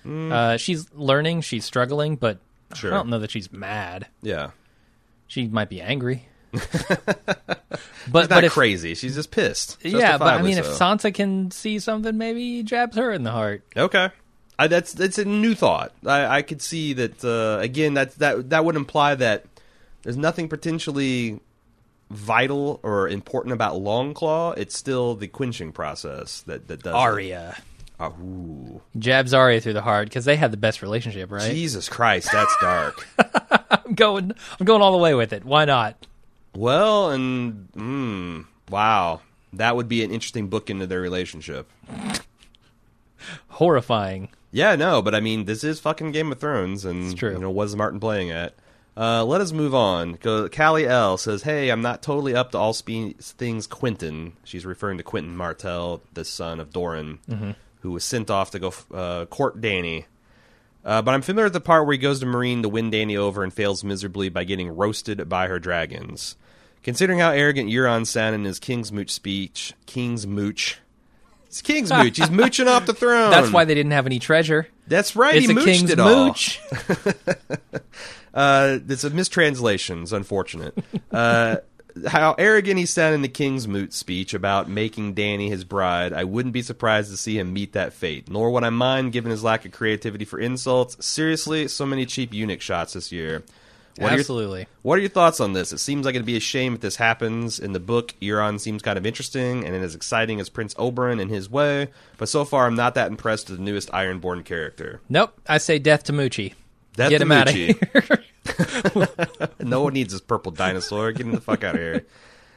Mm. Uh, she's learning, she's struggling, but Sure. I don't know that she's mad. Yeah. She might be angry. But but she's not but if, crazy. She's just pissed. Yeah, but I mean, so. if Sansa can see something, maybe he jabs her in the heart. Okay. I, that's that's a new thought. I, I could see that, uh, again, that, that, that would imply that there's nothing potentially vital or important about Longclaw. It's still the quenching process that, that does Arya. It. Oh, ooh. Jabs Arya through the heart because they have the best relationship, right? Jesus Christ, that's dark. I'm going I'm going all the way with it. Why not? Well, and, mm, wow. That would be an interesting book into their relationship. Horrifying. Yeah, no, but I mean, this is fucking Game of Thrones, and, It's true. you know, what is Martin playing at? Uh, let us move on. Go, Callie L says, hey, I'm not totally up to all spe- things Quentin. She's referring to Quentin Martell, the son of Doran, mm-hmm. who was sent off to go uh, court Dany. Uh, but I'm familiar with the part where he goes to Meereen to win Dany over and fails miserably by getting roasted by her dragons. Considering how arrogant Euron sounded in his King's Mooch speech, King's Mooch... It's King's Mooch. He's mooching off the throne. That's why they didn't have any treasure. That's right. It's he a mooched King's it all. Mooch. uh, it's a mistranslation. It's unfortunate. Uh, how arrogant he sounded in the King's Moot speech about making Dany his bride. I wouldn't be surprised to see him meet that fate. Nor would I mind given his lack of creativity for insults. Seriously, so many cheap eunuch shots this year. What Absolutely. Are your, what are your thoughts on this? It seems like it'd be a shame if this happens. In the book, Euron seems kind of interesting and as exciting as Prince Oberyn in his way, but so far I'm not that impressed with the newest Ironborn character. Nope. I say death to Moochie. Death Get to him out of Moochie. here. No one needs this purple dinosaur. Get him the fuck out of here.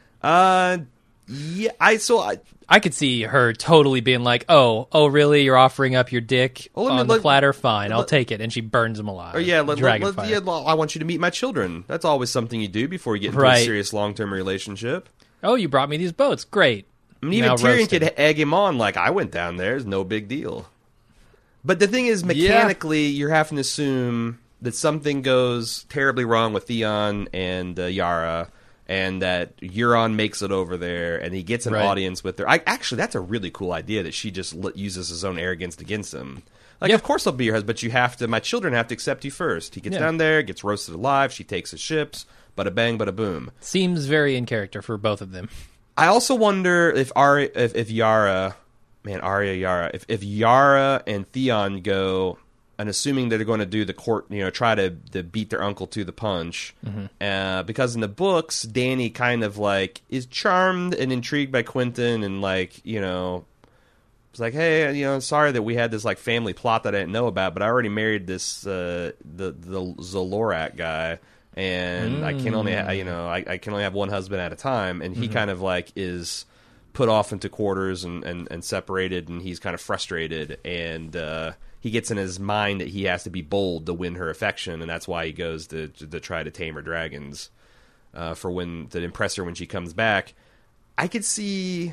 Uh, yeah, I so I. I could see her totally being like, "Oh, oh, really? You're offering up your dick Well, let me- on the let- platter? Fine, I'll let- take it." And she burns him alive. Or yeah, let, let, Dragon let, fire. yeah, well, I want you to meet my children. That's always something you do before you get into Right. a serious long-term relationship. Oh, you brought me these boats. Great. I mean, even Now Tyrion roasted. could egg him on like, I went down there. It's no big deal. But the thing is, mechanically, you're having to assume that something goes terribly wrong with Theon and uh, Yara, and that Euron makes it over there, and he gets an Right. audience with her. I, actually, that's a really cool idea that she just l- uses his own arrogance against him. Like, Yeah. of course I'll be your husband, but you have to. My children have to accept you first. He gets Yeah. down there, gets roasted alive. She takes his ships. Bada bang, bada boom. Seems very in character for both of them. I also wonder if Arya, if, if Yara, man, Arya, Yara, if, if Yara and Theon go, and assuming that they're going to do the court, you know, try to, to beat their uncle to the punch, Mm-hmm. uh, because in the books, Dany kind of like is charmed and intrigued by Quentin, and like, you know, it's like, hey, you know, sorry that we had this like family plot that I didn't know about, but I already married this uh, the the Zolorak guy. And I can only, ha- you know, I, I can only have one husband at a time. And he kind of like is put off into quarters and, and, and separated, and he's kind of frustrated. And uh, he gets in his mind that he has to be bold to win her affection, and that's why he goes to to, to try to tame her dragons uh, for when to impress her when she comes back. I could see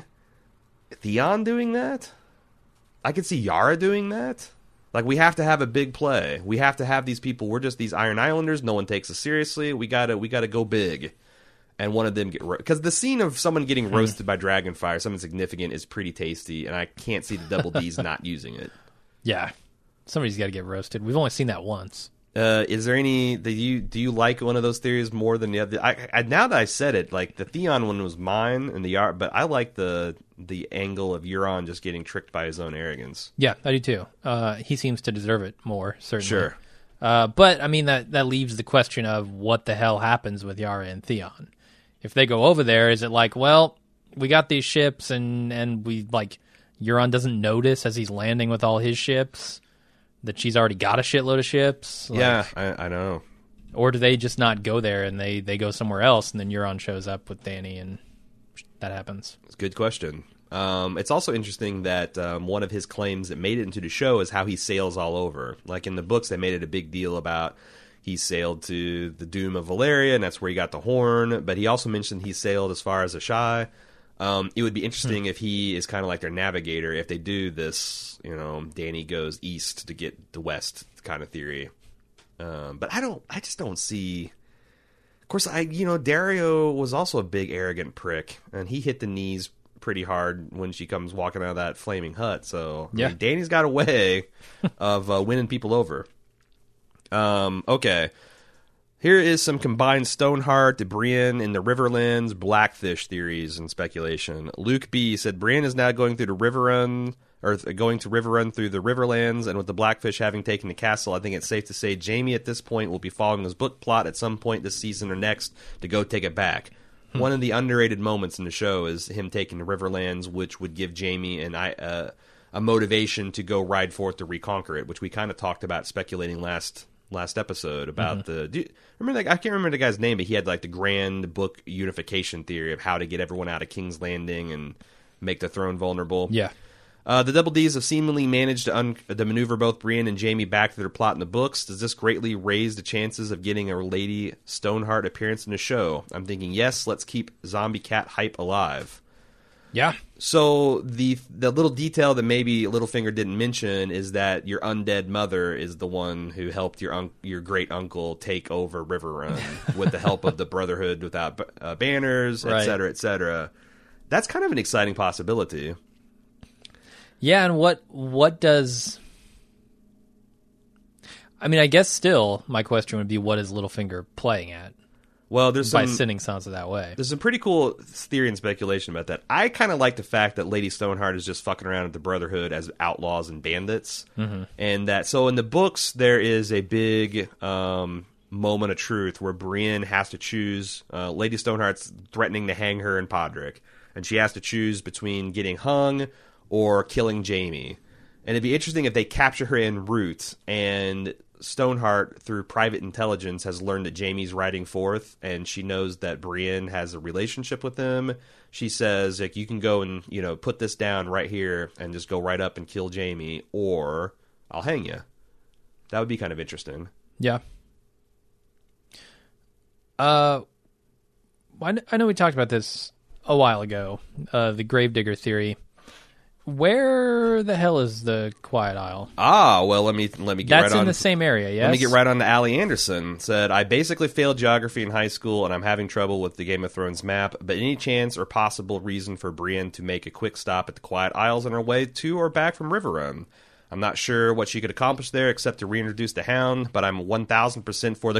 Theon doing that. I could see Yara doing that. Like, we have to have a big play. We have to have these people. We're just these Iron Islanders. No one takes us seriously. We gotta, we gotta go big. And one of them get because ro- the scene of someone getting roasted by dragonfire, something significant, is pretty tasty, and I can't see the Double D's not using it. Yeah. Somebody's got to get roasted. We've only seen that once. Uh, is there any? Do you do you like one of those theories more than the other? I, I, now that I said it, like the Theon one was mine, and the Yara, but I like the the angle of Euron just getting tricked by his own arrogance. Yeah, I do too. Uh, he seems to deserve it more, certainly. Sure. Uh, but, I mean, that, that leaves the question of what the hell happens with Yara and Theon. If they go over there, is it like, well, we got these ships, and, and we, like, Euron doesn't notice as he's landing with all his ships that she's already got a shitload of ships? Like, Yeah, I, I know. Or do they just not go there, and they, they go somewhere else, and then Euron shows up with Dany, and that happens? It's a good question. Um, it's also interesting that um, one of his claims that made it into the show is how he sails all over. Like in the books, they made it a big deal about he sailed to the Doom of Valyria, and that's where he got the horn. But he also mentioned he sailed as far as Asshai. Um, it would be interesting Hmm. if he is kind of like their navigator. If they do this, you know, Dany goes east to get the west kind of theory. Um, but I don't. I just don't see. Of course, I you know Dario was also a big arrogant prick, and he hit the knees pretty hard when she comes walking out of that flaming hut. So I Yeah. mean, Dany's got a way of uh, winning people over. Um, okay. Here is some combined Stoneheart, Brienne, and the Riverlands Blackfish theories and speculation. Luke B. said Brienne is now going through the River Run, or th- going to River Run through the Riverlands, and with the Blackfish having taken the castle, I think it's safe to say Jaime at this point will be following his book plot at some point this season or next to go take it back. Hmm. One of the underrated moments in the show is him taking the Riverlands, which would give Jaime and I uh, a motivation to go ride forth to reconquer it, which we kind of talked about speculating last last episode about mm-hmm. the. Do you, remember that? I can't remember the guy's name, but he had like the grand book unification theory of how to get everyone out of King's Landing and make the throne vulnerable. Yeah. Uh, the Double Ds have seemingly managed to, un- to maneuver both Brienne and Jaime back to their plot in the books. Does this greatly raise the chances of getting a Lady Stoneheart appearance in the show? I'm thinking yes. Let's keep Zombie Cat hype alive. Yeah. So the the little detail that maybe Littlefinger didn't mention is that your undead mother is the one who helped your un- your great uncle take over Riverrun with the help of the Brotherhood without uh, banners, et cetera, et cetera. That's kind of an exciting possibility. Yeah, and what what does? I mean, I guess still my question would be, what is Littlefinger playing at? Well, there's by some, sending Sansa that way. There's some pretty cool theory and speculation about that. I kind of like the fact that Lady Stoneheart is just fucking around with the Brotherhood as outlaws and bandits, mm-hmm. and that so in the books there is a big um, moment of truth where Brienne has to choose. Uh, Lady Stoneheart's threatening to hang her and Podrick, and she has to choose between getting hung or killing Jaime. And it'd be interesting if they capture her en route, and Stoneheart, through private intelligence, has learned that Jaime's riding forth, and she knows that Brienne has a relationship with him. She says, like, you can go and, you know, put this down right here and just go right up and kill Jaime, or I'll hang you. That would be kind of interesting. Yeah. Uh, I know we talked about this a while ago, uh, the Gravedigger theory. Where the hell is the Quiet Isle? Ah, well, let me let me get That's right on. That's in the same area, yes? Let me get right on to Allie Anderson. Said, I basically failed geography in high school, and I'm having trouble with the Game of Thrones map, but any chance or possible reason for Brienne to make a quick stop at the Quiet Isles on her way to or back from Riverrun? I'm not sure what she could accomplish there except to reintroduce the Hound, but I'm one thousand percent for the...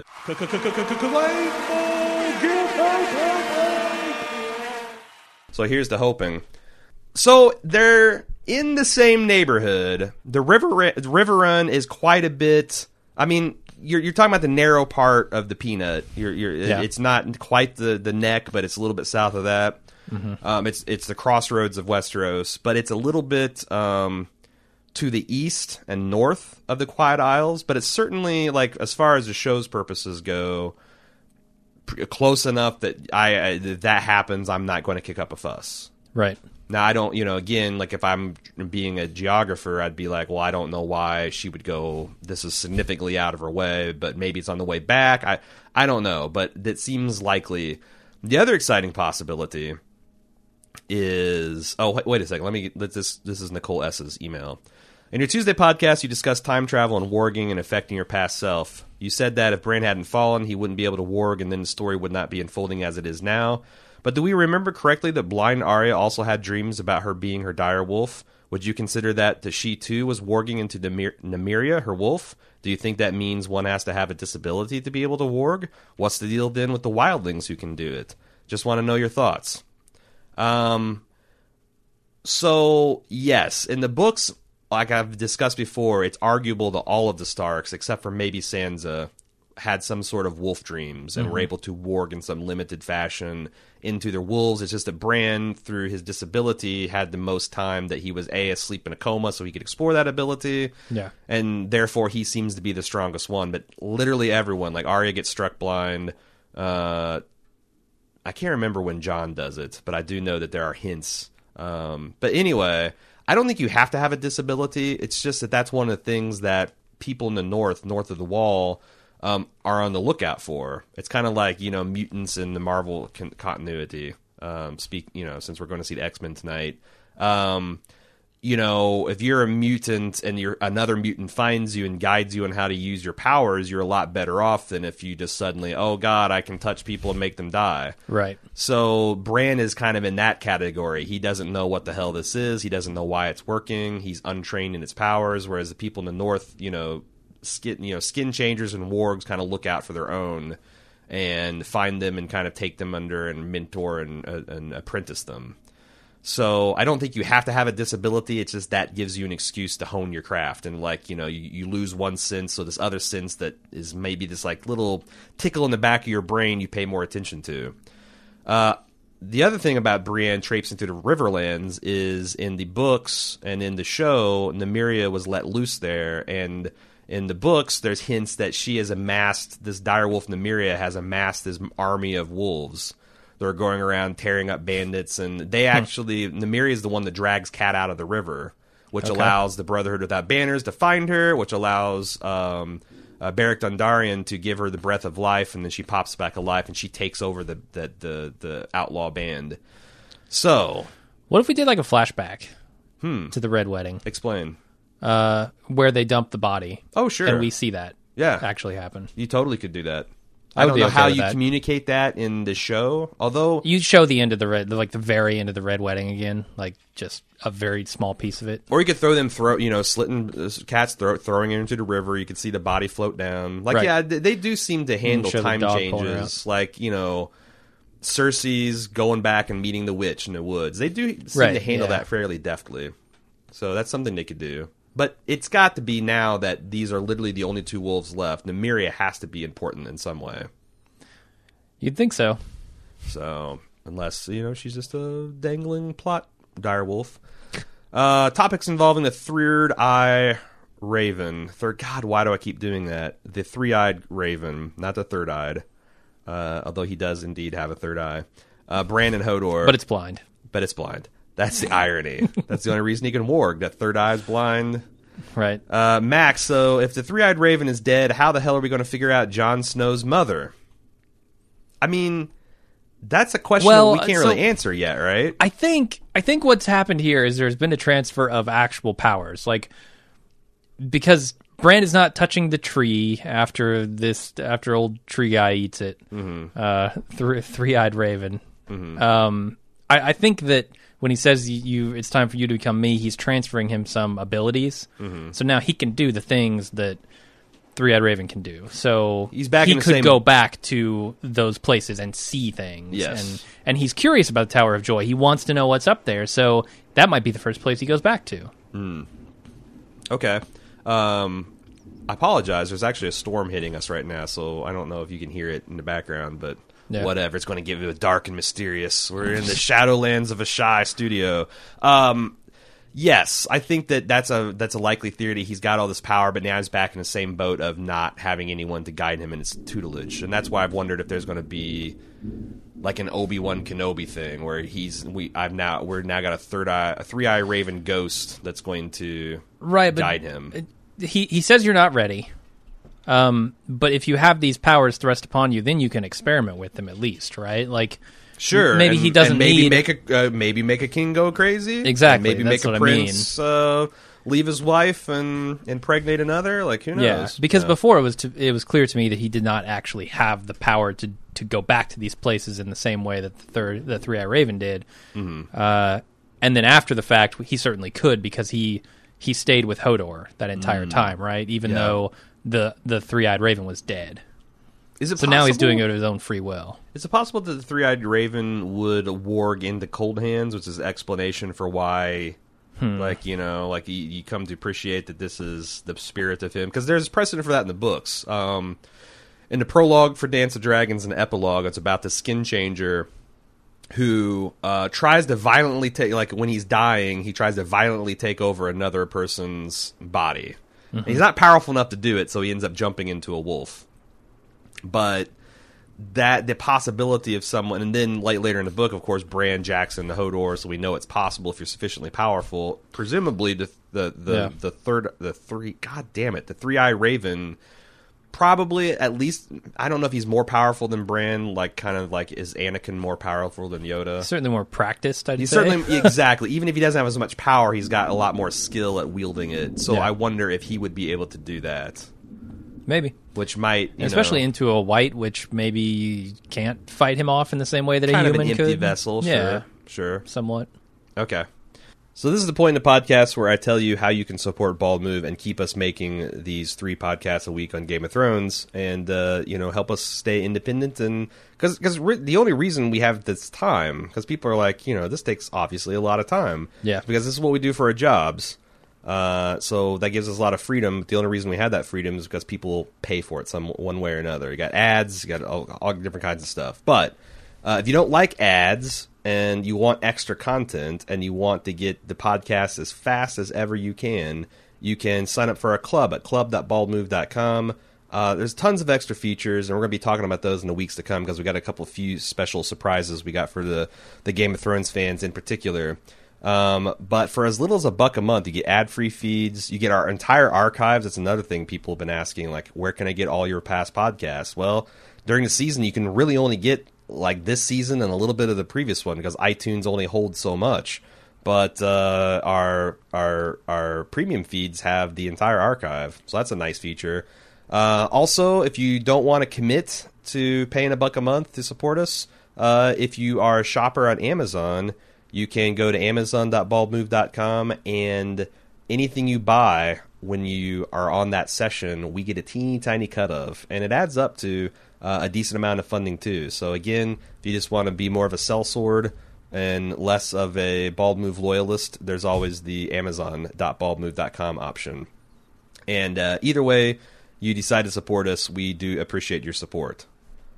So here's the hoping. So they're in the same neighborhood. The river Riverrun is quite a bit. I mean, you're you're talking about the narrow part of the Peanut. You're, you're yeah. It's not quite the, the neck, but it's a little bit south of that. Mm-hmm. Um, it's it's the crossroads of Westeros, but it's a little bit um, to the east and north of the Quiet Isles. But it's certainly, like, as far as the show's purposes go, close enough that I, I that happens. I'm not going to kick up a fuss. Right. Now, I don't, you know, again, like if I'm being a geographer, I'd be like, well, I don't know why she would go, this is significantly out of her way, but maybe it's on the way back. I, I don't know, but that seems likely. The other exciting possibility is, oh, wait, wait a second. Let me, let this, this is Nicole S's email. In your Tuesday podcast, you discussed time travel and warging and affecting your past self. You said that if Bran hadn't fallen, he wouldn't be able to warg, and then the story would not be unfolding as it is now. But do we remember correctly that blind Arya also had dreams about her being her dire wolf? Would you consider that, that she too was warging into Nymeria, Nymeria, her wolf? Do you think that means one has to have a disability to be able to warg? What's the deal then with the wildlings who can do it? Just want to know your thoughts. Um. So, yes, in the books, like I've discussed before, it's arguable that all of the Starks, except for maybe Sansa, had some sort of wolf dreams and mm-hmm. were able to warg in some limited fashion into their wolves. It's just that Bran, through his disability, had the most time that he was A, asleep in a coma, so he could explore that ability. Yeah. And therefore, he seems to be the strongest one. But literally everyone, like Arya gets struck blind. Uh, I can't remember when Jon does it, but I do know that there are hints. Um, but anyway, I don't think you have to have a disability. It's just that that's one of the things that people in the north, north of the wall, Um, are on the lookout for. It's kind of like, you know, mutants in the Marvel con- continuity. Um, speak, you know, since we're going to see the X-Men tonight, um, you know, if you're a mutant and you're another mutant finds you and guides you on how to use your powers, you're a lot better off than if you just suddenly, oh God, I can touch people and make them die. Right. So Bran is kind of in that category. He doesn't know what the hell this is. He doesn't know why it's working. He's untrained in its powers, whereas the people in the North, you know, skin, you know, skin changers and wargs kind of look out for their own and find them and kind of take them under and mentor and, uh, and apprentice them. So I don't think you have to have a disability. It's just that gives you an excuse to hone your craft. And, like, you know, you, you lose one sense, so this other sense that is maybe this, like, little tickle in the back of your brain you pay more attention to. Uh, the other thing about Brienne traipsing through the Riverlands is in the books and in the show, Nymeria was let loose there. And in the books, there's hints that she has amassed, this direwolf Nymeria has amassed this army of wolves. They're going around tearing up bandits, and they actually, Nymeria is the one that drags Cat out of the river, which Okay. allows the Brotherhood Without Banners to find her, which allows um, uh, Beric Dondarrion to give her the breath of life, and then she pops back alive, and she takes over the the, the, the outlaw band. So, What if we did like a flashback hmm, to the Red Wedding, explain. uh, where they dump the body? Oh, sure. And we see that Yeah. actually happen. You totally could do that. I I would don't be know okay how with you that. communicate that in the show, although... You show the end of the red, like the very end of the Red Wedding again, like just a very small piece of it. Or you could throw them, throw you know, slitting uh, Cat's throat, throwing her into the river. You could see the body float down. Like, Right. yeah, th- they do seem to handle show the time dog pulling her changes. Like, you know, Cersei's going back and meeting the witch in the woods. They do seem Right, to handle yeah. that fairly deftly. So that's something they could do. But it's got to be now that these are literally the only two wolves left. Nymeria has to be important in some way. You'd think so. So, unless, you know, she's just a dangling plot direwolf. Uh, topics involving the third eye raven. Third, God, why do I keep doing that? The three-eyed raven, not the third-eyed. Uh, although he does indeed have a third eye. Uh, Brandon Hodor. But it's blind. But it's blind. That's the irony. That's the only reason he can warg. That third eye is blind. Right. Uh, Max, so if the three-eyed raven is dead, how the hell are we going to figure out Jon Snow's mother? I mean, that's a question Well, we can't so- really answer yet, right? I think I think what's happened here is there's been a transfer of actual powers, like because Bran is not touching the tree after this after old tree guy eats it. Mm-hmm. Uh, th- three-eyed raven. Mm-hmm. Um, I, I think that when he says you, you, it's time for you to become me, he's transferring him some abilities. Mm-hmm. So now he can do the things that Three-Eyed Raven can do. So He's back he in the could same- go back to those places and see things. Yes. And and he's curious about the Tower of Joy. He wants to know what's up there. So that might be the first place he goes back to. Okay. Um, I apologize. There's actually a storm hitting us right now, so I don't know if you can hear it in the background, but Yeah. whatever. It's going to give you a dark and mysterious. We're in the Shadowlands of Ashai studio. Um, yes, I think that that's a that's a likely theory. He's got all this power, but now he's back in the same boat of not having anyone to guide him in his tutelage, and that's why I've wondered if there's going to be like an Obi-Wan Kenobi thing where he's we I've now we're now got a third eye a three eye raven ghost that's going to Right, but guide him. He he says you're not ready. Um, but if you have these powers thrust upon you, then you can experiment with them at least, right? Like, Sure, maybe and- he doesn't and maybe need make a uh, maybe make a king go crazy. Exactly, And maybe that's make a what I mean. prince uh, leave his wife and impregnate another. Like who knows? yeah, because Yeah. before it was to, it was clear to me that he did not actually have the power to to go back to these places in the same way that the third the Three Eye Raven did. Mm-hmm. Uh, and then after the fact, he certainly could because he he stayed with Hodor that entire time, right? Even Mm. Yeah. though the the Three Eyed Raven was dead. Is it So now he's possible- doing it of his own free will. Is it possible that the three-eyed raven would warg into Cold Hands, which is explanation for why, Hmm. like, you know, like you, you come to appreciate that this is the spirit of him? Because there's precedent for that in the books. Um, in the prologue for Dance of Dragons and epilogue, it's about the skin changer who uh, tries to violently take, like when he's dying, he tries to violently take over another person's body. And he's not powerful enough to do it, so he ends up jumping into a wolf. But that the possibility of someone, and then late, later in the book, of course, Bran, Jackson, the Hodor, so we know it's possible if you're sufficiently powerful. Presumably, the the the, Yeah. the third, the three, god damn it, the three eye raven probably at least, I don't know if he's more powerful than Bran, like kind of like is Anakin more powerful than Yoda? Certainly more practiced, I'd He's say. certainly, exactly. Even if he doesn't have as much power, he's got a lot more skill at wielding it. So Yeah. I wonder if he would be able to do that. Maybe. Which might, you Especially know, into a white, which maybe can't fight him off in the same way that kind a of human an empty could. vessel. Yeah, Sure, sure. somewhat. Okay. So this is the point in the podcast where I tell you how you can support Bald Move and keep us making these three podcasts a week on Game of Thrones, and uh, you know, help us stay independent. And because because re- the only reason we have this time, because people are like, you know, this takes obviously a lot of time. Yeah. Because this is what we do for our jobs. Uh, so that gives us a lot of freedom. The only reason we have that freedom is because people pay for it some one way or another. You got ads, you got all, all different kinds of stuff. But uh, if you don't like ads and you want extra content and you want to get the podcast as fast as ever you can, you can sign up for our club at club dot bald move dot com. Uh, there's tons of extra features, and we're going to be talking about those in the weeks to come because we got a couple of few special surprises we got for the, the Game of Thrones fans in particular. Um, but for as little as a buck a month, you get ad-free feeds. You get our entire archives. That's another thing people have been asking, like, where can I get all your past podcasts? Well, during the season, you can really only get like this season and a little bit of the previous one because iTunes only holds so much. But uh, our our our premium feeds have the entire archive, so that's a nice feature. Uh, also, if you don't want to commit to paying a buck a month to support us, uh, if you are a shopper on Amazon, you can go to amazon dot bald move dot com, and anything you buy when you are on that session, we get a teeny tiny cut of, and it adds up to uh, a decent amount of funding too. So again, if you just want to be more of a sellsword and less of a Bald Move loyalist, there's always the amazon dot bald move dot com option. And uh, either way you decide to support us, we do appreciate your support.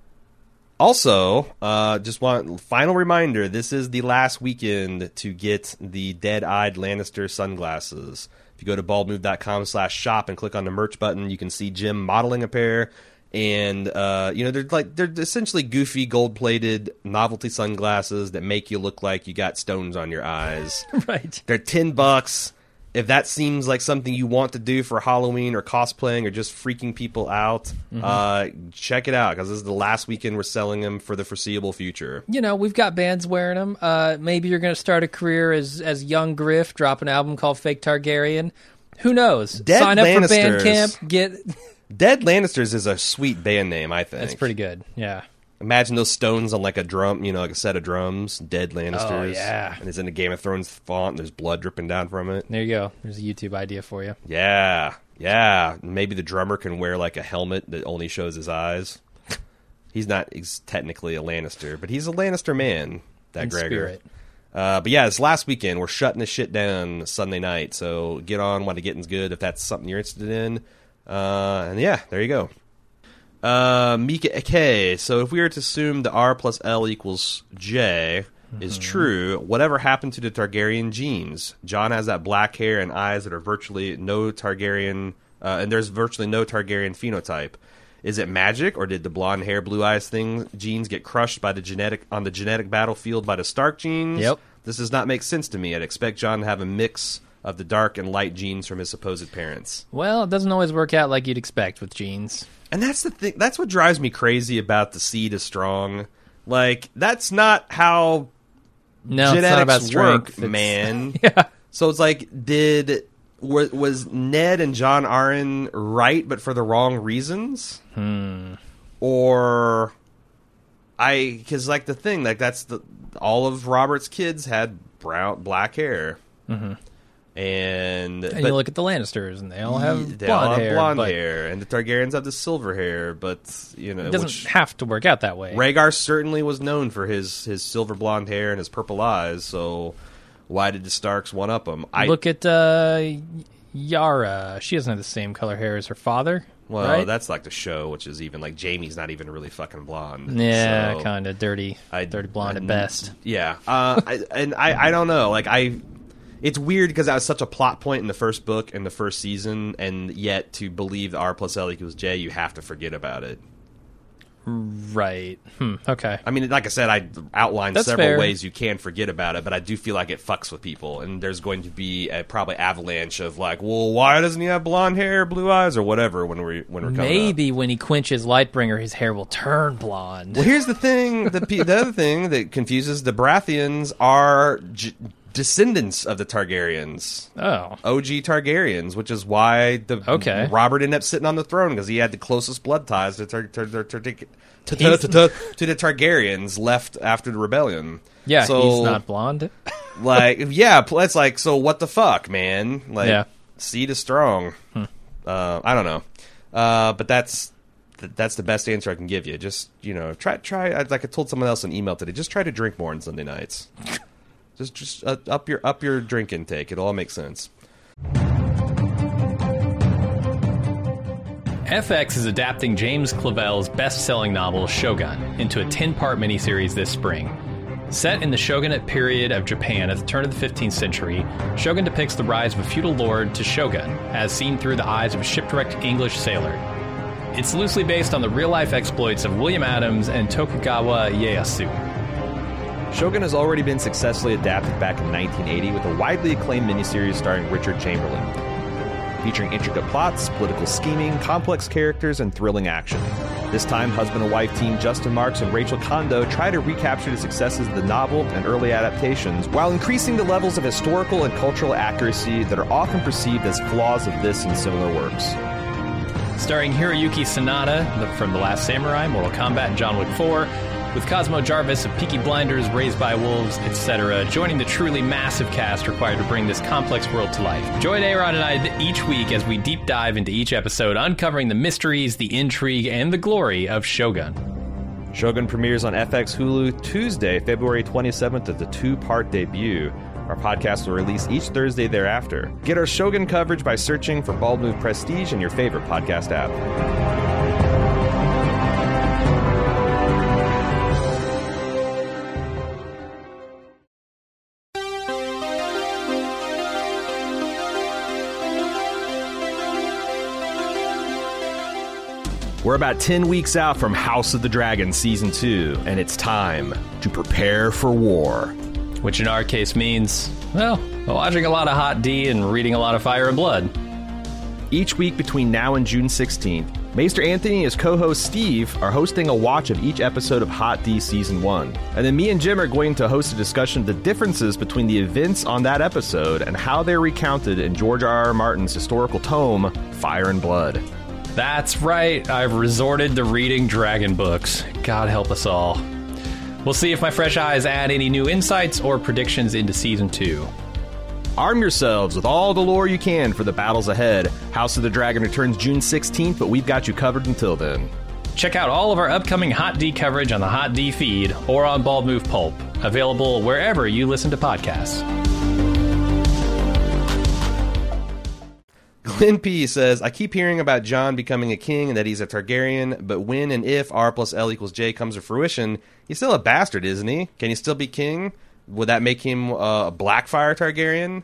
Also, uh, just want final reminder, this is the last weekend to get the Dead-Eyed Lannister sunglasses. If you go to bald move dot com slash shop and click on the merch button, you can see Jim modeling a pair. And, uh, you know, they're like they're essentially goofy, gold-plated novelty sunglasses that make you look like you got stones on your eyes. Right. They're ten bucks. If that seems like something you want to do for Halloween or cosplaying or just freaking people out, mm-hmm. uh, check it out because this is the last weekend we're selling them for the foreseeable future. You know, we've got bands wearing them. Uh, maybe you're going to start a career as as young Griff, drop an album called Fake Targaryen. Who knows? Dead Sign up Lannisters. for Bandcamp. Get Dead Lannisters is a sweet band name, I think. That's pretty good. Yeah. Imagine those stones on like a drum, you know, like a set of drums. Dead Lannisters. Oh, yeah. And it's in a Game of Thrones font. And there's blood dripping down from it. There you go. There's a YouTube idea for you. Yeah. Yeah. Maybe the drummer can wear like a helmet that only shows his eyes. He's not he's technically a Lannister, but he's a Lannister man, that In Gregor. spirit. Uh, but yeah, this last weekend, we're shutting this shit down Sunday night. So get on while the getting's good if that's something you're interested in. Uh, and yeah, there you go. Uh, Mika K. So if we were to assume the R plus L equals J mm-hmm. is true, whatever happened to the Targaryen genes? Jon has that black hair and eyes that are virtually no Targaryen, uh, and there's virtually no Targaryen phenotype. Is it magic, or did the blonde hair, blue eyes thing genes get crushed by the genetic on the genetic battlefield by the Stark genes? Yep. This does not make sense to me. I'd expect Jon to have a mix of the dark and light genes from his supposed parents. Well, it doesn't always work out like you'd expect with genes. And that's the thing. That's what drives me crazy about the seed is strong. Like, that's not how no, genetics it's not about work, strength. man. Yeah. So it's like, did was, was Ned and Jon Arryn right, but for the wrong reasons? Hmm. Or I, because like the thing, like that's the all of Robert's kids had brown, black hair. Mm-hmm. And, and but, you look at the Lannisters, and they all have they blonde all have hair. blonde but hair, and the Targaryens have the silver hair. But you know, it doesn't which, have to work out that way. Rhaegar certainly was known for his his silver blonde hair and his purple eyes. So why did the Starks one up him? I look at uh, Yara. She doesn't have the same color hair as her father. Well, right? that's like the show, which is even like Jaime's not even really fucking blonde. Yeah, so kind of dirty, I, dirty blonde I, at best. Yeah, uh, I, and I, I don't know. Like I, it's weird because that was such a plot point in the first book and the first season, and yet to believe the R plus L equals J, you have to forget about it. Right. Hmm. Okay. I mean, like I said, I outlined That's several fair. ways you can forget about it, but I do feel like it fucks with people, and there's going to be a probably avalanche of like, well, why doesn't he have blonde hair, blue eyes, or whatever when we when we're coming up. Maybe when he quenches Lightbringer, his hair will turn blonde. Well, here's the thing: the pe- the other thing that confuses the Baratheons are j- descendants of the Targaryens. Oh. O G Targaryens, which is why the Okay. Robert ended up sitting on the throne because he had the closest blood ties to tar- tar- tar- tar- to, to, He's- to, to, to the Targaryens left after the rebellion. Yeah, so, he's not blonde. like, yeah, pl- it's like, so what the fuck, man? Like, Yeah. seed is strong. Hmm. Uh, I don't know, uh, but that's th- that's the best answer I can give you. Just you know, try try. I- Like I told someone else in email today, just try to drink more on Sunday nights. Just, just uh, up your up your drink intake. It all makes sense. F X is adapting James Clavell's best-selling novel Shogun into a ten-part miniseries this spring. Set in the shogunate period of Japan at the turn of the fifteenth century, Shogun depicts the rise of a feudal lord to shogun, as seen through the eyes of a shipwrecked English sailor. It's loosely based on the real-life exploits of William Adams and Tokugawa Ieyasu. Shogun has already been successfully adapted back in nineteen eighty with a widely acclaimed miniseries starring Richard Chamberlain, featuring intricate plots, political scheming, complex characters, and thrilling action. This time, husband and wife team Justin Marks and Rachel Kondo try to recapture the successes of the novel and early adaptations while increasing the levels of historical and cultural accuracy that are often perceived as flaws of this and similar works. Starring Hiroyuki Sanada the- from The Last Samurai, Mortal Kombat, and John Wick four, with Cosmo Jarvis of Peaky Blinders, Raised by Wolves, et cetera, joining the truly massive cast required to bring this complex world to life. Join Aaron and I th- each week as we deep dive into each episode, uncovering the mysteries, the intrigue, and the glory of Shogun. Shogun premieres on F X Hulu Tuesday, February twenty-seventh, as a two-part debut. Our podcast will release each Thursday thereafter. Get our Shogun coverage by searching for Bald Move Prestige in your favorite podcast app. We're about ten weeks out from House of the Dragon Season two, and it's time to prepare for war. Which in our case means, well, watching a lot of Hot D and reading a lot of Fire and Blood. Each week between now and June sixteenth, Maester Anthony and his co-host Steve are hosting a watch of each episode of Hot D Season one. And then me and Jim are going to host a discussion of the differences between the events on that episode and how they're recounted in George R. R. Martin's historical tome, Fire and Blood. That's right, I've resorted to reading dragon books. God help us all. We'll see if my fresh eyes add any new insights or predictions into Season two. Arm yourselves with all the lore you can for the battles ahead. House of the Dragon returns June sixteenth, but we've got you covered until then. Check out all of our upcoming Hot D coverage on the Hot D feed or on Bald Move Pulp, available wherever you listen to podcasts. Glenn P. says, I keep hearing about Jon becoming a king and that he's a Targaryen, but when and if R plus L equals J comes to fruition, he's still a bastard, isn't he? Can he still be king? Would that make him uh, a Blackfyre Targaryen?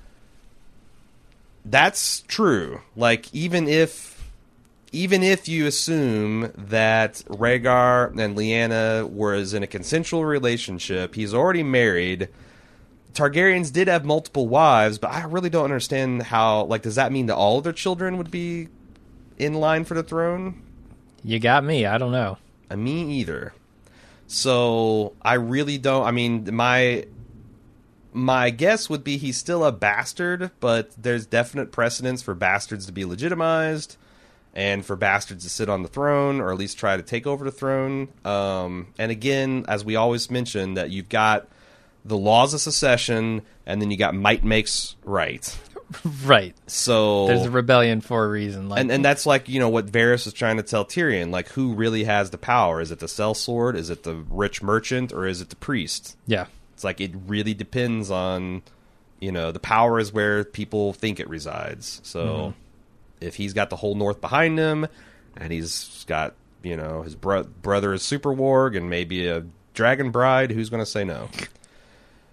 That's true. Like, even if even if you assume that Rhaegar and Lyanna was in a consensual relationship, he's already married. Targaryens did have multiple wives, but I really don't understand how, like, does that mean that all of their children would be in line for the throne? You got me. I don't know. Uh, me either. So, I really don't, I mean, my my guess would be he's still a bastard, but there's definite precedence for bastards to be legitimized and for bastards to sit on the throne, or at least try to take over the throne. Um, and again, as we always mention, that you've got the laws of secession, and then you got might makes right. Right. So there's a rebellion for a reason. Like, and, and that's like, you know, what Varys is trying to tell Tyrion. Like, who really has the power? Is it the sellsword? Is it the rich merchant? Or is it the priest? Yeah. It's like, it really depends on, you know, the power is where people think it resides. So mm-hmm. if he's got the whole North behind him, and he's got, you know, his bro- brother is Super Warg, and maybe a dragon bride, who's going to say no?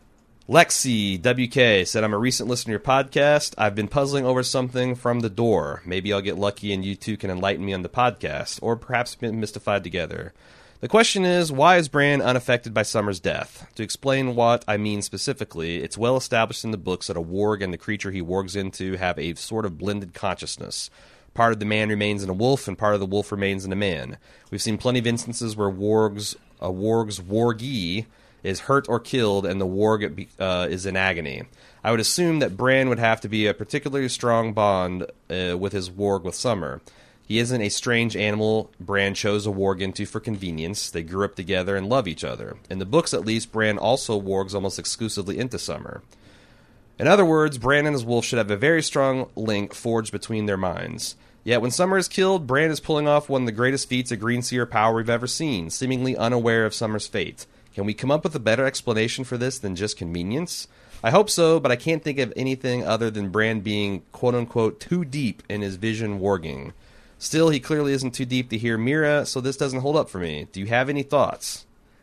Lexi W K said, I'm a recent listener to your podcast. I've been puzzling over something from the door. Maybe I'll get lucky and you two can enlighten me on the podcast, or perhaps been mystified together. The question is, why is Bran unaffected by Summer's death? To explain what I mean specifically, it's well established in the books that a warg and the creature he wargs into have a sort of blended consciousness. Part of the man remains in a wolf, and part of the wolf remains in a man. We've seen plenty of instances where wargs, a warg's wargie is hurt or killed, and the warg uh, is in agony. I would assume that Bran would have to be a particularly strong bond uh, with his warg with Summer. He isn't a strange animal Bran chose a warg into for convenience. They grew up together and love each other. In the books, at least, Bran also wargs almost exclusively into Summer. In other words, Bran and his wolf should have a very strong link forged between their minds. Yet when Summer is killed, Bran is pulling off one of the greatest feats of Greenseer power we've ever seen, seemingly unaware of Summer's fate. Can we come up with a better explanation for this than just convenience? I hope so, but I can't think of anything other than Bran being, quote-unquote, too deep in his vision warging. Still, he clearly isn't too deep to hear Mira, so this doesn't hold up for me. Do you have any thoughts?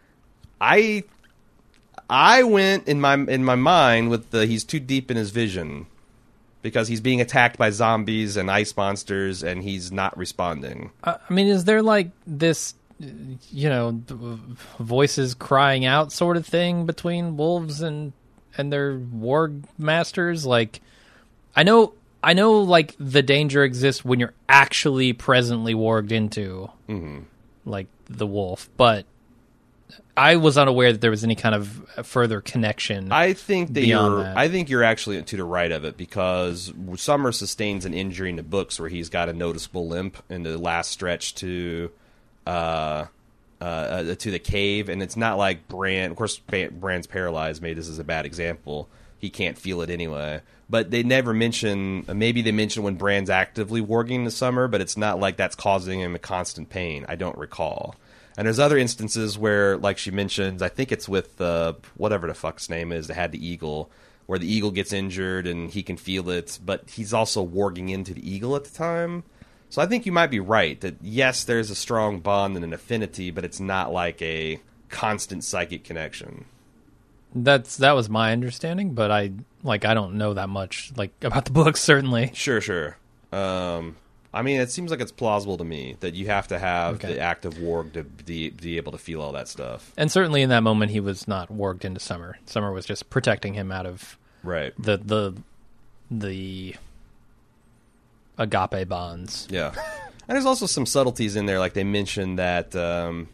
I I went in my in my mind with the he's too deep in his vision because he's being attacked by zombies and ice monsters and he's not responding. I mean, is there like this, you know, voices crying out sort of thing between wolves and and their warg masters? Like, I know. I know, like, the danger exists when you're actually presently warged into, mm-hmm. like, the wolf, but I was unaware that there was any kind of further connection. I think that beyond you're. that. I think you're actually to the right of it because Summer sustains an injury in the books where he's got a noticeable limp in the last stretch to, uh, uh, to the cave, and it's not like Bran. Of course, Bran's paralyzed. Maybe this is a bad example. He can't feel it anyway. But they never mention, maybe they mention when Bran's actively warging the Summer, but it's not like that's causing him a constant pain. I don't recall. And there's other instances where, like she mentions, I think it's with uh, whatever the fuck's name is that had the eagle, where the eagle gets injured and he can feel it, but he's also warging into the eagle at the time. So I think you might be right that, yes, there's a strong bond and an affinity, but it's not like a constant psychic connection. That's that was my understanding, but I like I don't know that much like about the books. Certainly, sure, sure. Um, I mean, it seems like it's plausible to me that you have to have okay. the active warg to be, be able to feel all that stuff. And certainly, in that moment, he was not warged into Summer. Summer was just protecting him out of right the the the agape bonds. Yeah, and there's also some subtleties in there, like they mentioned that. Um,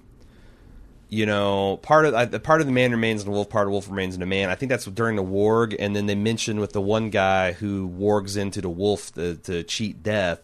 You know, part of uh, part of the man remains in the wolf, part of the wolf remains in the man. I think that's during the warg, and then they mentioned with the one guy who wargs into the wolf to, to cheat death,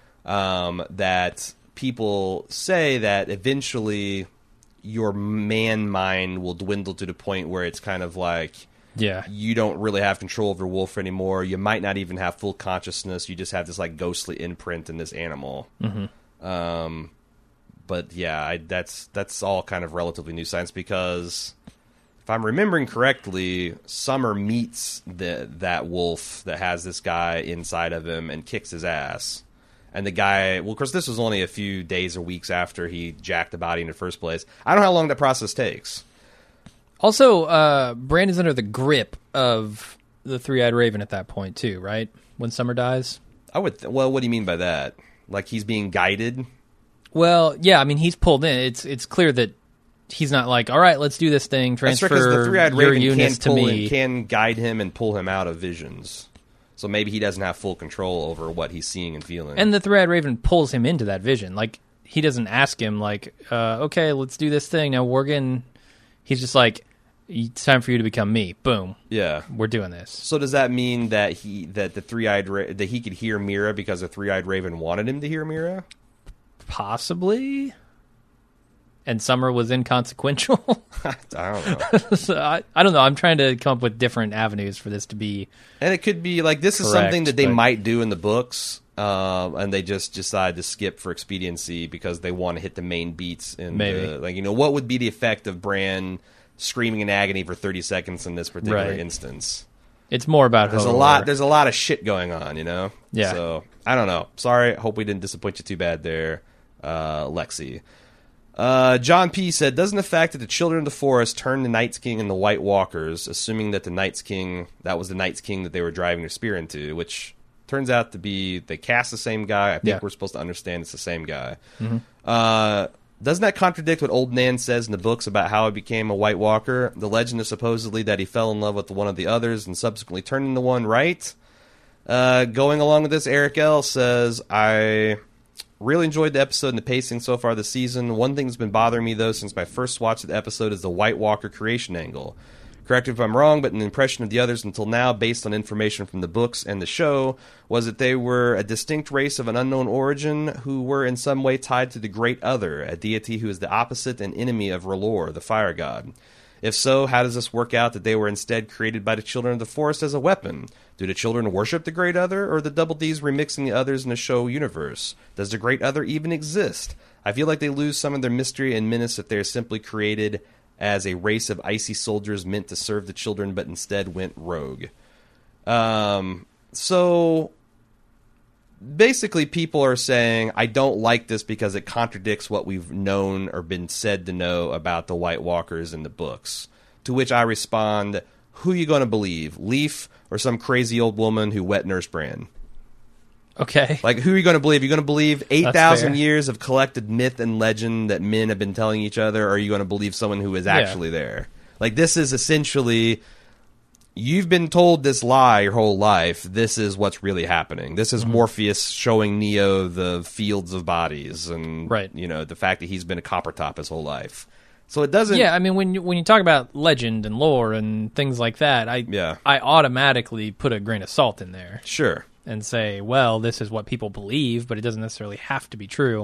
um, that people say that eventually your man mind will dwindle to the point where it's kind of like, yeah, you don't really have control of your wolf anymore. You might not even have full consciousness. You just have this like ghostly imprint in this animal. Mm-hmm. Um. But yeah, I, that's that's all kind of relatively new science because if I'm remembering correctly, Summer meets the, that wolf that has this guy inside of him and kicks his ass. And the guy, well, of course, this was only a few days or weeks after he jacked the body in the first place. I don't know how long that process takes. Also, uh, Bran is under the grip of the Three-Eyed Raven at that point too, right? When Summer dies. I would. Th- well, what do you mean by that? Like he's being guided? Well, yeah, I mean, he's pulled in. It's it's clear that he's not like, all right, let's do this thing, transfer That's right, 'cause the Three-Eyed your Raven units can, to pull me. in, can guide him and pull him out of visions. So maybe he doesn't have full control over what he's seeing and feeling. And the Three-Eyed Raven pulls him into that vision. Like, he doesn't ask him, like, uh, okay, let's do this thing. Now, Worgen, he's just like, it's time for you to become me. Boom. Yeah. We're doing this. So does that mean that he that the Three-Eyed Ra- that he could hear Mira because the Three-Eyed Raven wanted him to hear Mira? Possibly. And Summer was inconsequential. I don't know. so I, I don't know. I'm trying to come up with different avenues for this to be. And it could be like this correct, is something that they but... might do in the books, um, and they just decide to skip for expediency because they want to hit the main beats. In Maybe the, like you know what would be the effect of Bran screaming in agony for thirty seconds in this particular right. instance? It's more about there's Hodor. a lot. There's a lot of shit going on, you know. Yeah. So I don't know. Sorry. Hope we didn't disappoint you too bad there, uh, Lexi. Uh, John P. said, doesn't the fact that the Children of the Forest turned the Night's King and the White Walkers, assuming that the Night's King, that was the Night's King that they were driving their spear into, which turns out to be, they cast the same guy. I think Yeah. we're supposed to understand it's the same guy. Mm-hmm. Uh, doesn't that contradict what Old Nan says in the books about how he became a White Walker? The legend is supposedly that he fell in love with one of the others and subsequently turned into one, right? Uh, going along with this, Eric L. says, I really enjoyed the episode and the pacing so far this season. One thing that's been bothering me, though, since my first watch of the episode is the White Walker creation angle. Correct me if I'm wrong, but an impression of the others until now, based on information from the books and the show, was that they were a distinct race of an unknown origin who were in some way tied to the Great Other, a deity who is the opposite and enemy of R'hllor, the fire god. If so, how does this work out that they were instead created by the Children of the Forest as a weapon? Do the children worship the Great Other, or the Double D's remixing the others in the show universe? Does the Great Other even exist? I feel like they lose some of their mystery and menace if they are simply created as a race of icy soldiers meant to serve the children, but instead went rogue. Um, so basically people are saying, I don't like this because it contradicts what we've known or been said to know about the White Walkers in the books. To which I respond, who are you going to believe? Leaf or some crazy old woman who wet nursed Bran? Okay. Like, who are you going to believe? Are you going to believe eight thousand fair. years of collected myth and legend that men have been telling each other, or are you going to believe someone who is actually there? Like, this is essentially, you've been told this lie your whole life. This is what's really happening. This is mm-hmm. Morpheus showing Neo the fields of bodies and, right. you know, the fact that he's been a copper top his whole life. So it doesn't... Yeah, I mean, when you, when you talk about legend and lore and things like that, I yeah. I automatically put a grain of salt in there. Sure. And say, well, this is what people believe, but it doesn't necessarily have to be true.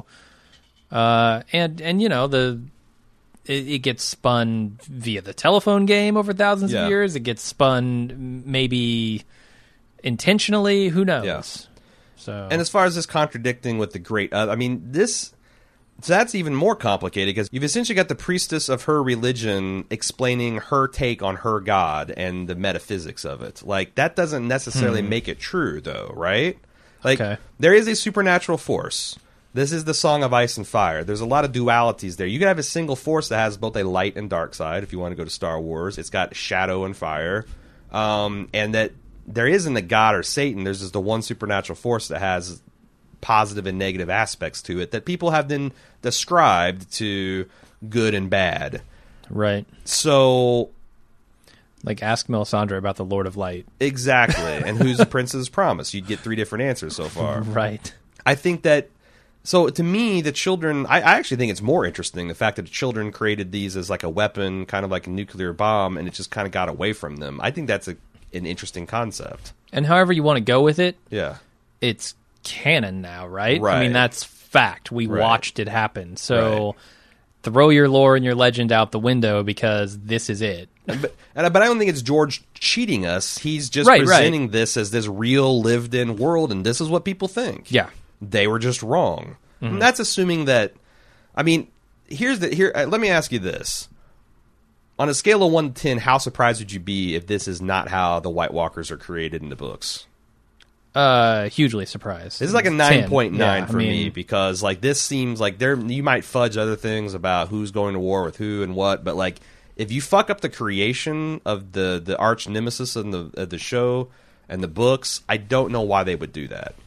Uh, and, and you know, the it, it gets spun via the telephone game over thousands yeah. of years. It gets spun maybe intentionally. Who knows? Yeah. So, and as far as this contradicting with the Great Other, I mean, this... So that's even more complicated because you've essentially got the priestess of her religion explaining her take on her god and the metaphysics of it. Like, that doesn't necessarily hmm. make it true, though, right? Like, okay. there is a supernatural force. This is the Song of Ice and Fire. There's a lot of dualities there. You can have a single force that has both a light and dark side, if you want to go to Star Wars. It's got shadow and fire. Um, and that there isn't a god or Satan. There's just the one supernatural force that has positive and negative aspects to it that people have then described to good and bad. Right. So... Like, ask Melisandre about the Lord of Light. Exactly. And who's the Prince's Promise? You'd get three different answers so far. Right. I think that... So, to me, the children... I, I actually think it's more interesting, the fact that the children created these as like a weapon, kind of like a nuclear bomb, and it just kind of got away from them. I think that's a, an interesting concept. And however you want to go with it, yeah, it's canon now, right? Right. I mean, that's fact. We right. watched it happen. So right. throw your lore and your legend out the window because this is it. But, and, but I don't think it's George cheating us. He's just right, presenting right. this as this real lived-in world, and this is what people think. Yeah. They were just wrong. Mm-hmm. And that's assuming that... I mean, here's the here. Uh, let me ask you this. On a scale of one to ten, how surprised would you be if this is not how the White Walkers are created in the books? Uh, hugely surprised. This is like a nine point nine yeah, for I mean, me because like this seems like there you might fudge other things about who's going to war with who and what, but like if you fuck up the creation of the the arch nemesis in the of the show and the books, I don't know why they would do that.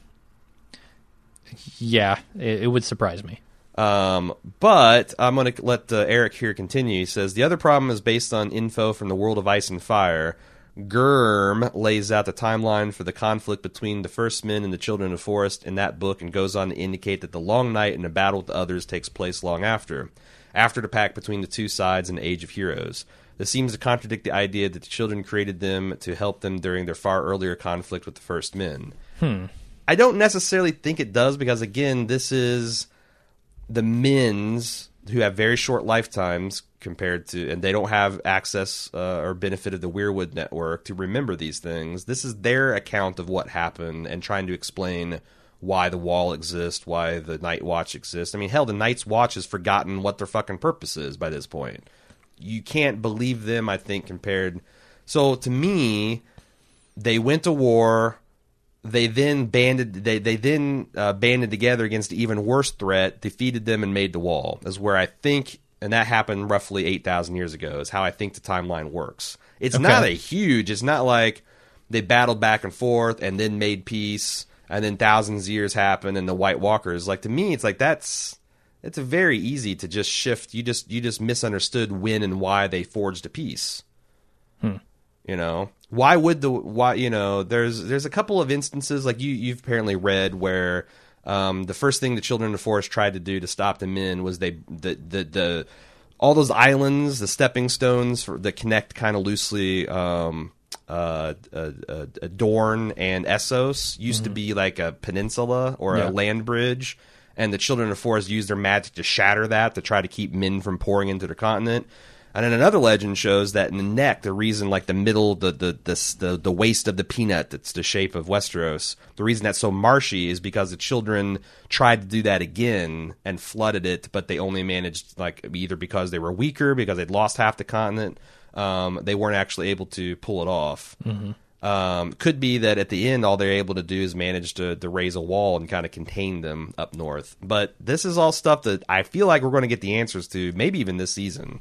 Yeah, it, it would surprise me. Um, but I'm going to let uh, Eric here continue. He says, the other problem is based on info from the World of Ice and Fire. Gurm lays out the timeline for the conflict between the First Men and the Children of the Forest in that book and goes on to indicate that the Long Night and the battle with the others takes place long after, after the pact between the two sides and the Age of Heroes. This seems to contradict the idea that the children created them to help them during their far earlier conflict with the First Men. Hmm. I don't necessarily think it does because, again, this is the men's who have very short lifetimes compared to, and they don't have access uh, or benefit of the Weirwood network to remember these things. This is their account of what happened and trying to explain why the Wall exists, why the Night Watch exists. I mean, hell, the Night's Watch has forgotten what their fucking purpose is by this point. You can't believe them, I think, compared... So, to me, they went to war... they then banded they they then uh, banded together against an even worse threat, defeated them, and made the wall. Is where I think, and that happened roughly eight thousand years ago. Is how I think the timeline works. It's Okay. not a huge. It's not like they battled back and forth and then made peace, and then thousands of years happened, and the White Walkers. Like, to me, it's like that's it's very easy to just shift. You just you just misunderstood when and why they forged a peace. Hmm. You know, why would the why you know there's there's a couple of instances like you you've apparently read where um, the first thing the Children of the Forest tried to do to stop the men was they the the, the all those islands, the stepping stones for, that connect kind of loosely um, uh, uh, uh, Dorne and Essos used to be like a peninsula or Yeah. a land bridge, and the Children of the Forest used their magic to shatter that to try to keep men from pouring into their continent. And then another legend shows that in the neck, the reason, like the middle, the the the the, the waist of the peanut, that's the shape of Westeros, the reason that's so marshy is because the children tried to do that again and flooded it, but they only managed, like, either because they were weaker, because they'd lost half the continent, um, they weren't actually able to pull it off. Mm-hmm. Um, could be that at the end, all they're able to do is manage to, to raise a wall and kind of contain them up north. But this is all stuff that I feel like we're going to get the answers to, maybe even this season.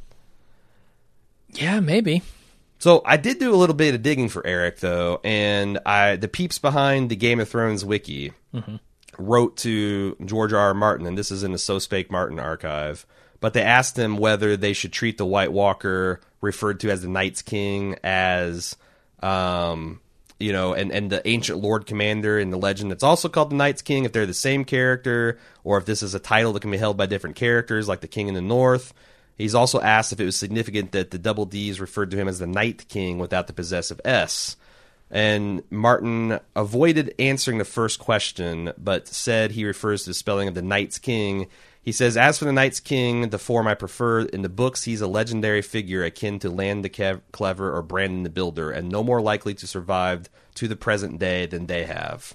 Yeah, maybe. So I did do a little bit of digging for Eric, though, and I the peeps behind the Game of Thrones wiki Mm-hmm. wrote to George R. R. Martin, and this is in the So Spake Martin archive, but they asked him whether they should treat the White Walker, referred to as the Night's King, as, um, you know, and, and the ancient Lord Commander in the legend that's also called the Night's King, if they're the same character, or if this is a title that can be held by different characters, like the King in the North. He's also asked if it was significant that the Double D's referred to him as the Night King without the possessive S. And Martin avoided answering the first question, but said he refers to the spelling of the Night's King. He says, as for the Night's King, the form I prefer, in the books he's a legendary figure akin to Land the Kev- Clever or Brandon the Builder, and no more likely to survive to the present day than they have.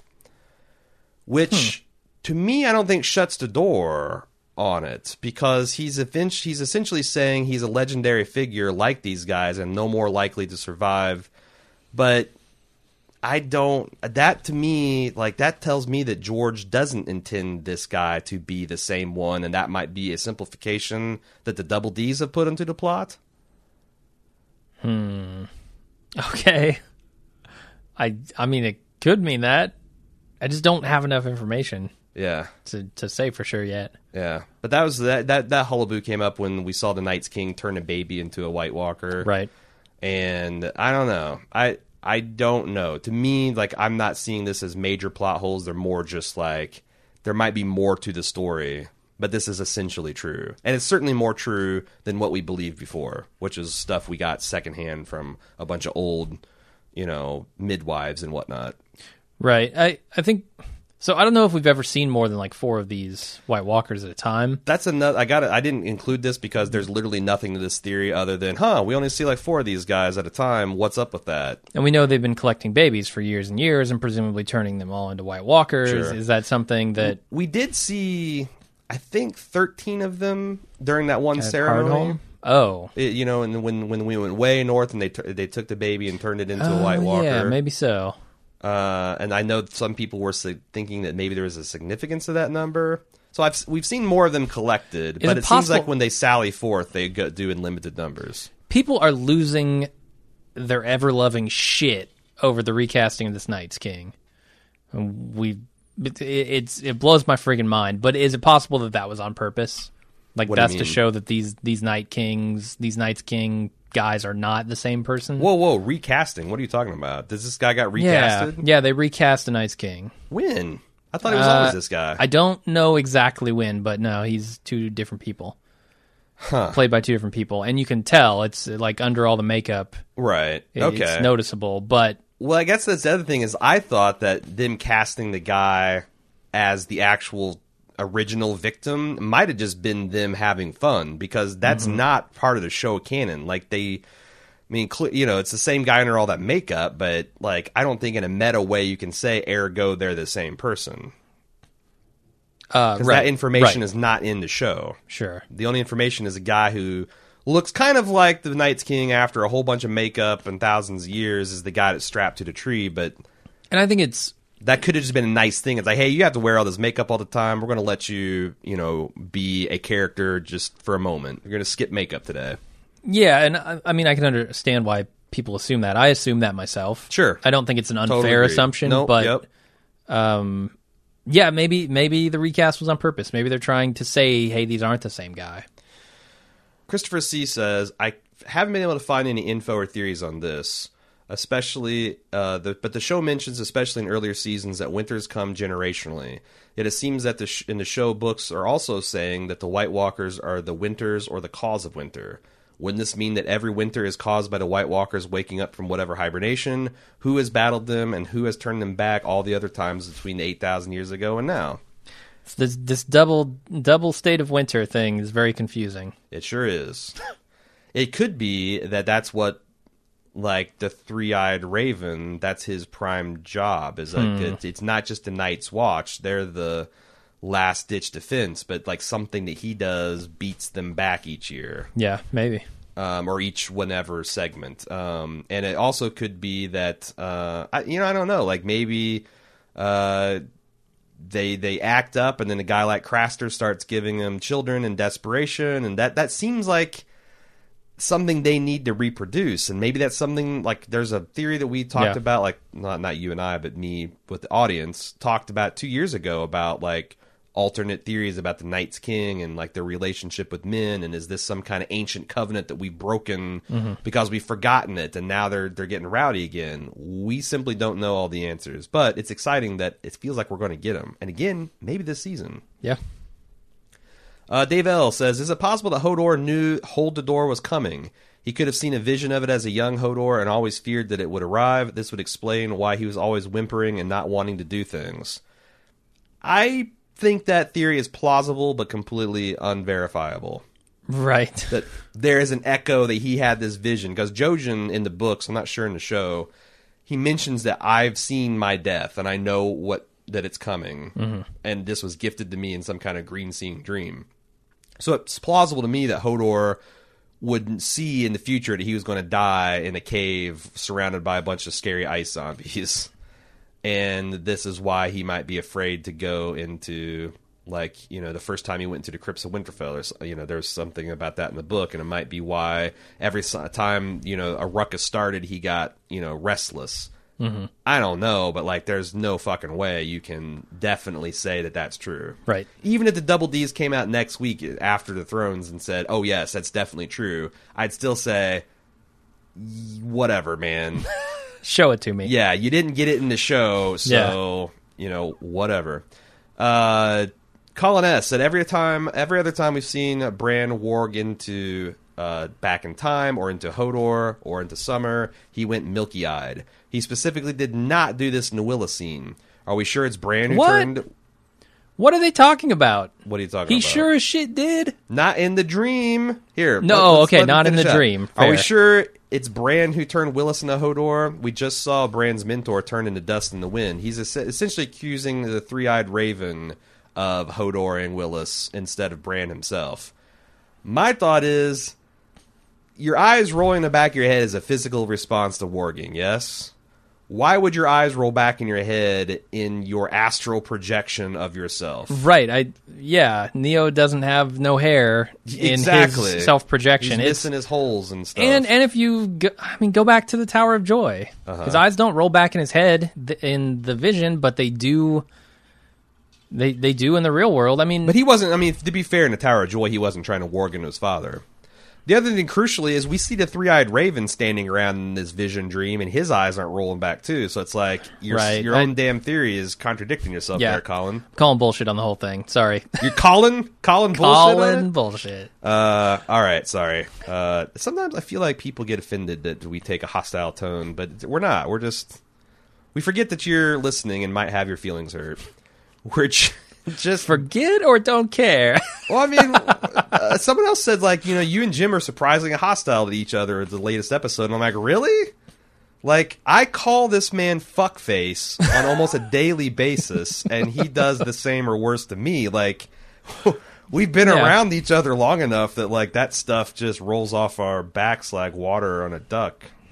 Which, hmm. to me, I don't think shuts the door on it, because he's eventually, he's essentially saying he's a legendary figure like these guys and no more likely to survive. But I don't, that to me, like, that tells me that George doesn't intend this guy to be the same one, and that might be a simplification that the Double D's have put into the plot. Hmm. Okay. I I mean, it could mean that. I just don't have enough information. Yeah, to to say for sure yet. Yeah, but that was that that that hullabaloo came up when we saw the Night's King turn a baby into a White Walker, right? And I don't know, I I don't know. To me, like, I'm not seeing this as major plot holes. They're more just like there might be more to the story, but this is essentially true, and it's certainly more true than what we believed before, which is stuff we got secondhand from a bunch of old, you know, midwives and whatnot. Right. I I think. So I don't know if we've ever seen more than like four of these White Walkers at a time. That's another. I got it. I didn't include this because there's literally nothing to this theory other than, huh? We only see like four of these guys at a time. What's up with that? And we know they've been collecting babies for years and years, and presumably turning them all into White Walkers. Sure. Is that something that we did see? I think thirteen of them during that one at ceremony. Hardhome? Oh, it, you know, and when when we went way north and they t- they took the baby and turned it into uh, a White Walker. Yeah, maybe so. Uh, and I know some people were thinking that maybe there was a significance to that number. So I've we've seen more of them collected, Is but it, it possible- seems like when they sally forth, they go, do in limited numbers. People are losing their ever-loving shit over the recasting of this Night's King. We, it, it's it blows my friggin' mind. But is it possible that that was on purpose? Like, What do you that's to mean? show that these these Night Kings, these Night's King guys are not the same person? Whoa, whoa, recasting? What are you talking about? Does this guy got Yeah, recasted? yeah, they recast the Night's King. When? I thought it was Uh, always this guy. I don't know exactly when, but no, he's two different people. Huh. Played by two different people. And you can tell, it's like under all the makeup. Right. it- Okay. It's noticeable, but Well, I guess that's the other thing is I thought that them casting the guy as the actual original victim might have just been them having fun, because that's Mhm. not part of the show canon. Like, they, I mean, cl- you know, it's the same guy under all that makeup, but, like, I don't think in a meta way you can say, ergo, they're the same person. uh, Because right, that information right. is not in the show. Sure. The only information is a guy who looks kind of like the Night's King after a whole bunch of makeup and thousands of years is the guy that's strapped to the tree, but And I think it's That could have just been a nice thing. It's like, hey, you have to wear all this makeup all the time. We're going to let you, you know, be a character just for a moment. You're going to skip makeup today. Yeah, and I, I mean, I can understand why people assume that. I assume that myself. Sure. I don't think it's an unfair Totally agree. assumption, Nope, but yep. um, yeah, maybe maybe the recast was on purpose. Maybe they're trying to say, hey, these aren't the same guy. Christopher C. says, I haven't been able to find any info or theories on this. Especially, uh, the, but the show mentions, especially in earlier seasons, that winters come generationally. Yet it seems that the sh- in the show books are also saying that the White Walkers are the winters or the cause of winter. Wouldn't this mean that every winter is caused by the White Walkers waking up from whatever hibernation? Who has battled them and who has turned them back all the other times between eight thousand years ago and now? This this double double state of winter thing is very confusing. It sure is. It could be that that's what, like, the three-eyed raven, that's his prime job. Is like Hmm. it, it's not just the Night's Watch. They're the last-ditch defense, but like something that he does beats them back each year. Yeah, maybe. Um, or each whenever segment. Um, and it also could be that, uh, I, you know, I don't know, like maybe uh, they they act up and then a guy like Craster starts giving them children in desperation, and that, that seems like something they need to reproduce. And maybe that's something, like, there's a theory that we talked Yeah. about, like, not, not you and I, but me with the audience, talked about two years ago about, like, alternate theories about the Night's King and like their relationship with men, and is this some kind of ancient covenant that we've broken Mm-hmm. because we've forgotten it and now they're they're getting rowdy again? We simply don't know all the answers, but it's exciting that it feels like we're going to get them, and again, maybe this season. Yeah. Uh, Dave L. says, is it possible that Hodor knew Hold the Door was coming? He could have seen a vision of it as a young Hodor and always feared that it would arrive. This would explain why he was always whimpering and not wanting to do things. I think that theory is plausible but completely unverifiable. Right. That there is an echo that he had this vision, because Jojen in the books, I'm not sure in the show, he mentions that I've seen my death and I know what that it's coming, mm-hmm. and this was gifted to me in some kind of green seeing dream. So it's plausible to me that Hodor would see in the future that he was going to die in a cave surrounded by a bunch of scary ice zombies. And this is why he might be afraid to go into, like, you know, the first time he went into the Crypts of Winterfell. Or, you know, there's something about that in the book, and it might be why every time, you know, a ruckus started, he got, you know, restless. Mm-hmm. I don't know, but, like, there's no fucking way you can definitely say that that's true. Right. Even if the Double D's came out next week after the Thrones and said, oh, yes, that's definitely true, I'd still say, whatever, man. Show it to me. Yeah, you didn't get it in the show, so, you know, whatever. Uh, Colin S. said, every time, every other time we've seen Bran warg into uh, back in time, or into Hodor, or into Summer, he went milky-eyed. He specifically did not do this in the Willa scene. Are we sure it's Bran who What? turned... What are they talking about? What are you talking He about? sure as shit did. Not in the dream. Here. No, let- let's- okay, let me not in finish the up. dream. Are we Fair. sure it's Bran who turned Willis into Hodor? We just saw Bran's mentor turn into dust in the wind. He's es- essentially accusing the three-eyed raven of Hodor and Willis instead of Bran himself. My thought is, your eyes rolling in the back of your head is a physical response to warging, yes? Why would your eyes roll back in your head in your astral projection of yourself? Right. I yeah. Neo doesn't have no hair in Exactly. his self projection. He's missing his holes and stuff. And and if you, go, I mean, go back to the Tower of Joy. Uh-huh. His eyes don't roll back in his head th- in the vision, but they do. They they do in the real world. I mean, But he wasn't, I mean, to be fair, in the Tower of Joy, he wasn't trying to warg into his father. The other thing, crucially, is we see the three-eyed raven standing around in this vision dream, and his eyes aren't rolling back, too. So it's like, your, Right. your I- own damn theory is contradicting yourself Yeah. there, Colin. I'm calling bullshit on the whole thing. Sorry, You're calling? Colin bullshit on calling it? bullshit. Uh, all right, sorry. Uh, sometimes I feel like people get offended that we take a hostile tone, but we're not. We're just... We forget that you're listening and might have your feelings hurt. We're j- just... Forget or don't care. Well, I mean, uh, someone else said, like, you know, you and Jim are surprisingly hostile to each other at the latest episode. And I'm like, really? Like, I call this man fuckface on almost a daily basis, and he does the same or worse to me. Like, we've been Yeah. around each other long enough that, like, that stuff just rolls off our backs like water on a duck.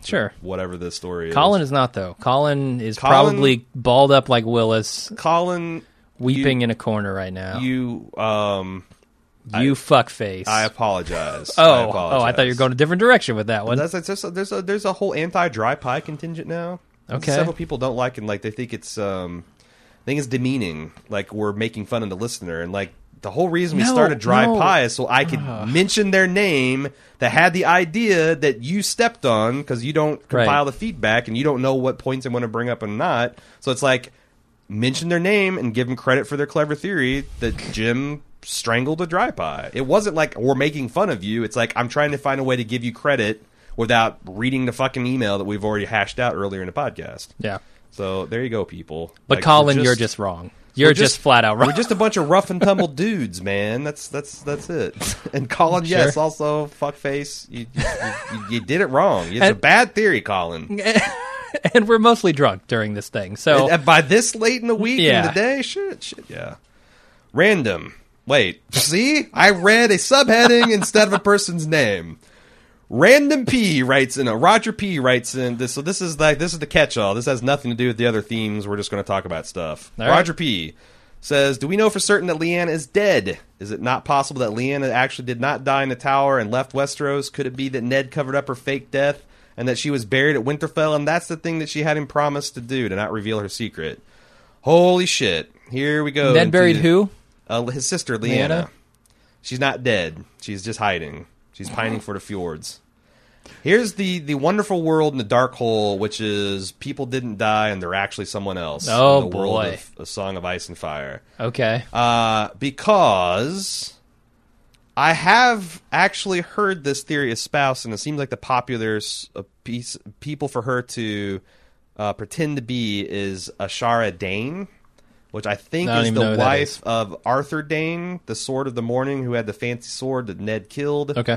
Sure. Whatever this story is. Colin is not, though. Colin is Colin- probably balled up like Willis, Colin, weeping you, in a corner right now. You, um, you fuckface. I apologize. oh, I apologize. oh, I thought you were going a different direction with that one. That's, that's just, there's a there's a whole anti-dry pie contingent now. Okay. Several people don't like it. Like they think it's um, I think it's demeaning. Like we're making fun of the listener, and like the whole reason we No, started Dry no. Pie is so I could Ugh. mention their name that had the idea that you stepped on because you don't compile Right. the feedback and you don't know what points they want to bring up and not. So it's like mention their name and give them credit for their clever theory that Jim strangled a dry pie. It wasn't like we're making fun of you. It's like I'm trying to find a way to give you credit without reading the fucking email that we've already hashed out earlier in the podcast. Yeah. So there you go, people. But Like, Colin, we're you're just wrong. You're we're just, flat out wrong. We're just a bunch of rough and tumble dudes, man. That's that's that's it. And Colin, Sure. yes, also fuckface. You, you, you, you did it wrong. It's a And- bad theory, Colin. and we're mostly drunk during this thing. So And by this late in the week Yeah. in the day, shit, shit, yeah. Random. Wait, see? I read a subheading instead of a person's name. Random P writes in a Roger P writes in this. So this is like this is the catch-all. This has nothing to do with the other themes. We're just going to talk about stuff. All right. Roger P says, "Do we know for certain that Lyanna is dead? Is it not possible that Lyanna actually did not die in the tower and left Westeros? Could it be that Ned covered up her fake death and that she was buried at Winterfell, and that's the thing that she had him promised to do, to not reveal her secret?" Holy shit! Here we go. Ned into- buried who? Uh, his sister Lyanna. Lyanna? She's not dead. She's just hiding. She's pining for the fjords. Here's the, the wonderful world in the dark hole, which is people didn't die and they're actually someone else. Oh, in the world boy. of A Song of Ice and Fire. Okay. Uh, because I have actually heard this theory espoused, and it seems like the popular s- uh, piece people for her to uh, pretend to be is Ashara Dane, which I think I don't is even know the who that wife is. of Arthur Dane, the Sword of the Morning, who had the fancy sword that Ned killed. Okay.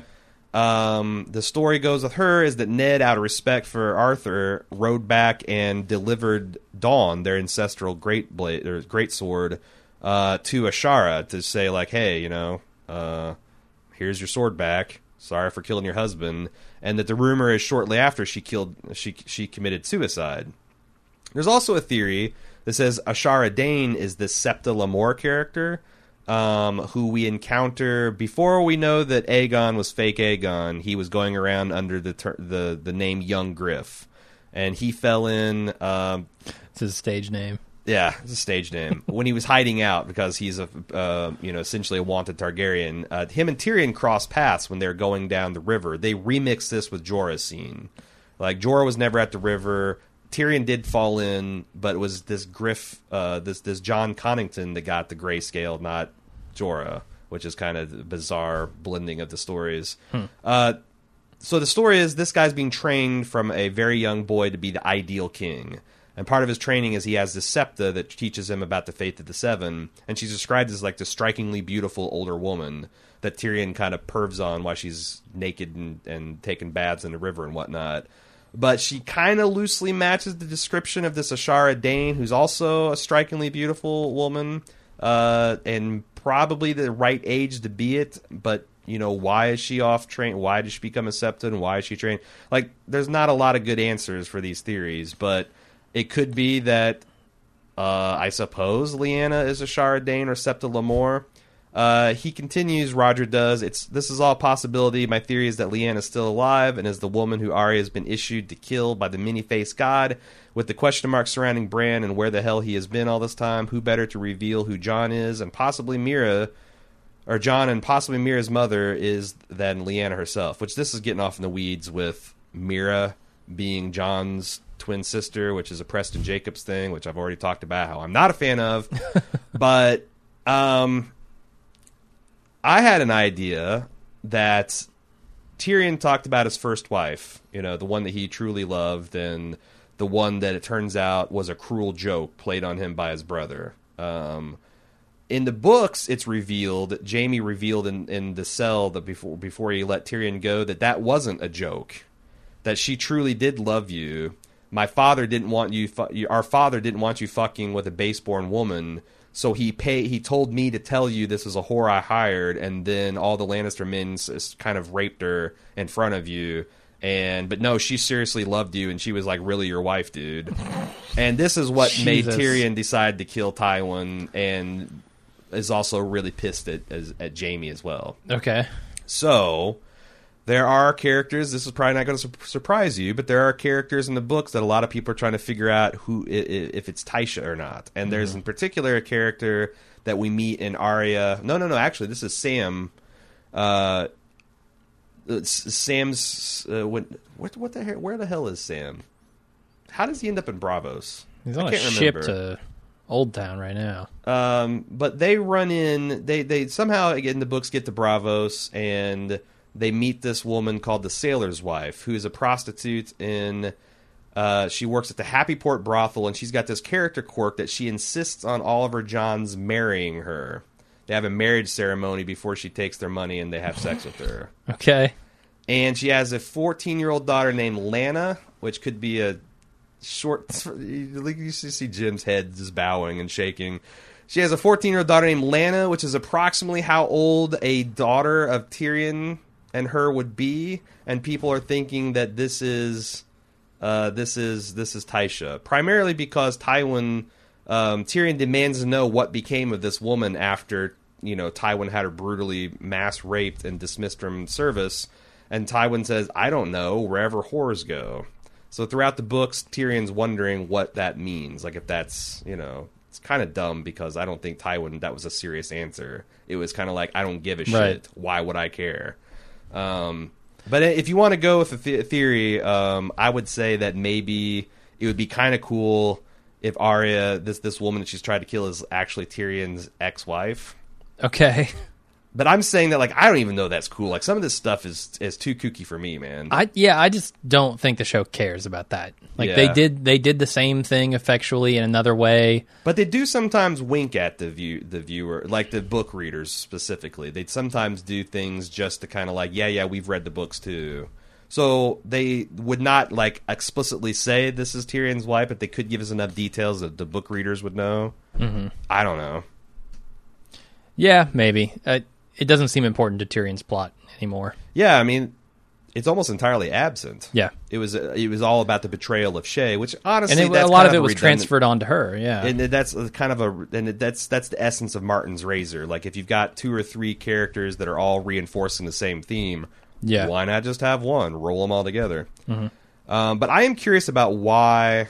Um, the story goes with her is that Ned, out of respect for Arthur, rode back and delivered Dawn, their ancestral great blade, their great sword, uh, to Ashara to say like, "Hey, you know, uh, here's your sword back. Sorry for killing your husband." And that the rumor is shortly after she killed, she she committed suicide. There's also a theory that says Ashara Dane is the Septa Lamore character, um, who we encounter before we know that Aegon was fake Aegon. He was going around under the ter- the the name Young Griff, and he fell in. Um, It's his stage name. yeah, it's a stage name. When he was hiding out because he's a uh, you know essentially a wanted Targaryen. Uh, him and Tyrion crossed paths when they were going down the river. They remixed this with Jorah's scene. Like Jorah was never at the river. Tyrion did fall in, but it was this Griff, uh, this this John Connington that got the grayscale, not Jorah, which is kind of the bizarre blending of the stories. Hmm. Uh, so the story is this guy's being trained from a very young boy to be the ideal king. And part of his training is he has this septa that teaches him about the Faith of the Seven. And she's described as like the strikingly beautiful older woman that Tyrion kind of pervs on while she's naked and, and taking baths in the river and whatnot. But she kind of loosely matches the description of this Ashara Dane, who's also a strikingly beautiful woman, uh, and probably the right age to be it. But, you know, why is she off train? Why did she become a septa? And why is she trained? Like, there's not a lot of good answers for these theories, but it could be that, uh, I suppose, Lyanna is Ashara Dane or Septa Lamore. Uh, he continues, Roger does, it's this is all a possibility. My theory is that Lyanna is still alive and is the woman who Arya has been issued to kill by the many-faced god. With the question mark surrounding Bran and where the hell he has been all this time, who better to reveal who Jon is and possibly Mira, or Jon and possibly Mira's mother is than Lyanna herself, which this is getting off in the weeds with Mira being Jon's twin sister, which is a Preston Jacobs thing, which I've already talked about how I'm not a fan of. But, um... I had an idea that Tyrion talked about his first wife, you know, the one that he truly loved, and the one that it turns out was a cruel joke played on him by his brother. Um, in the books, it's revealed, Jaime revealed in, in the cell that before before he let Tyrion go, that that wasn't a joke, that she truly did love you. My father didn't want you, fu- our father didn't want you fucking with a base-born woman. So he pay, he told me to tell you this is a whore I hired, and then all the Lannister men s- kind of raped her in front of you, And but no, she seriously loved you, and she was like really your wife, dude. And this is what Jesus. made Tyrion decide to kill Tywin, and is also really pissed at as, at Jaime as well. Okay. So there are characters. This is probably not going to su- surprise you, but there are characters in the books that a lot of people are trying to figure out who i- i- if it's Tysha or not. And there's Mm-hmm. in particular a character that we meet in Arya. No, no, no. Actually, this is Sam. Uh, it's Sam's. Uh, what, what? What the hell? Where the hell is Sam? How does he end up in Bravos? He's on I a can't ship remember. to Old Town right now. Um, but they run in. They they somehow in the books get to Bravos, and they meet this woman called the Sailor's Wife, who is a prostitute in. Uh, she works at the Happy Port brothel, and she's got this character quirk that she insists on Oliver Johns marrying her. They have a marriage ceremony before she takes their money, and they have sex with her. Okay. And she has a fourteen-year-old daughter named Lana, which could be a short... You see Jim's head just bowing and shaking. She has a fourteen-year-old daughter named Lana, which is approximately how old a daughter of Tyrion and her would be. And people are thinking that this is... Uh, this is this is Tysha, primarily because Tywin um, Tyrion demands to know what became of this woman after you know Tywin had her brutally mass raped and dismissed from service, and Tywin says, "I don't know, wherever whores go." So throughout the books, Tyrion's wondering what that means, like if that's you know it's kind of dumb because I don't think Tywin that was a serious answer. It was kind of like I don't give a shit. Right. Why would I care? Um, But if you want to go with the th- theory, um, I would say that maybe it would be kind of cool if Arya, this this woman that she's tried to kill, is actually Tyrion's ex-wife. Okay. But I'm saying that, like, I don't even know that's cool. Like, some of this stuff is is too kooky for me, man. I yeah, I just don't think the show cares about that. Like Yeah. they did they did the same thing effectually in another way. But they do sometimes wink at the view the viewer, like the book readers specifically. They sometimes do things just to kind of like, yeah, yeah, we've read the books too. So they would not like explicitly say this is Tyrion's wife, but they could give us enough details that the book readers would know. Mm-hmm. I don't know. Yeah, maybe. Uh, it doesn't seem important to Tyrion's plot anymore. Yeah, I mean, it's almost entirely absent. Yeah. It was uh, it was all about the betrayal of Shay, which honestly, And it, that's a lot kind of it a was redundant- transferred onto her, yeah. And that's kind of a, and that's that's the essence of Martin's Razor. Like if you've got two or three characters that are all reinforcing the same theme, Yeah. why not just have one? Roll them all together. Mm-hmm. Um, but I am curious about why.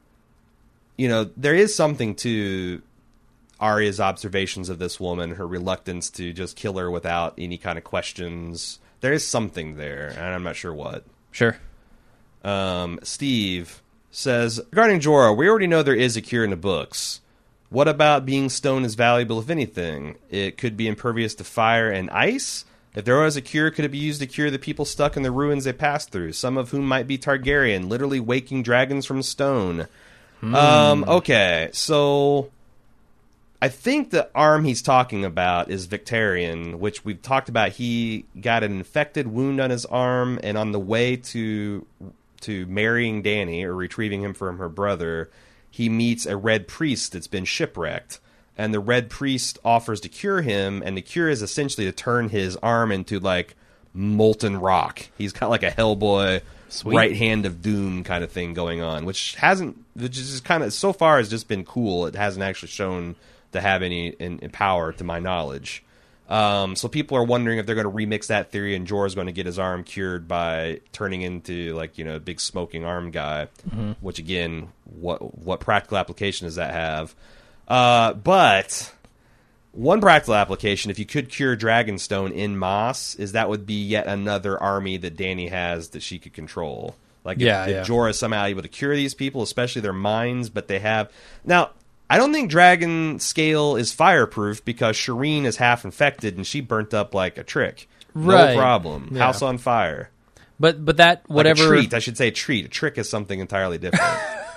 You know, there is something to Arya's observations of this woman, her reluctance to just kill her without any kind of questions. There is something there, and I'm not sure what. Sure. Um, Steve says, regarding Jorah, we already know there is a cure in the books. What about being stone is valuable, if anything? It could be impervious to fire and ice? If there was a cure, could it be used to cure the people stuck in the ruins they passed through, some of whom might be Targaryen, literally waking dragons from stone? Hmm. Um, okay, so I think the arm he's talking about is Victarion, which we've talked about. He got an infected wound on his arm, and on the way to to marrying Dany or retrieving him from her brother, he meets a red priest that's been shipwrecked. And the red priest offers to cure him, and the cure is essentially to turn his arm into like molten rock. He's got like a Hellboy Sweet. right hand of doom kind of thing going on, which hasn't, which is kind of so far has just been cool. It hasn't actually shown to have any in, in power, to my knowledge. Um, so people are wondering if they're going to remix that theory, and Jorah's going to get his arm cured by turning into like you know a big smoking arm guy. Mm-hmm. Which again, what what practical application does that have? Uh, but one practical application, if you could cure Dragonstone in Moss, is that would be yet another army that Dany has that she could control. Like if, Yeah, if yeah. Jorah is somehow able to cure these people, especially their minds, but they have now. I don't think Dragon Scale is fireproof because Shireen is half infected and she burnt up like a trick. Right. No problem. Yeah. House on fire. But but that whatever Like a treat. I should say treat. A trick is something entirely different.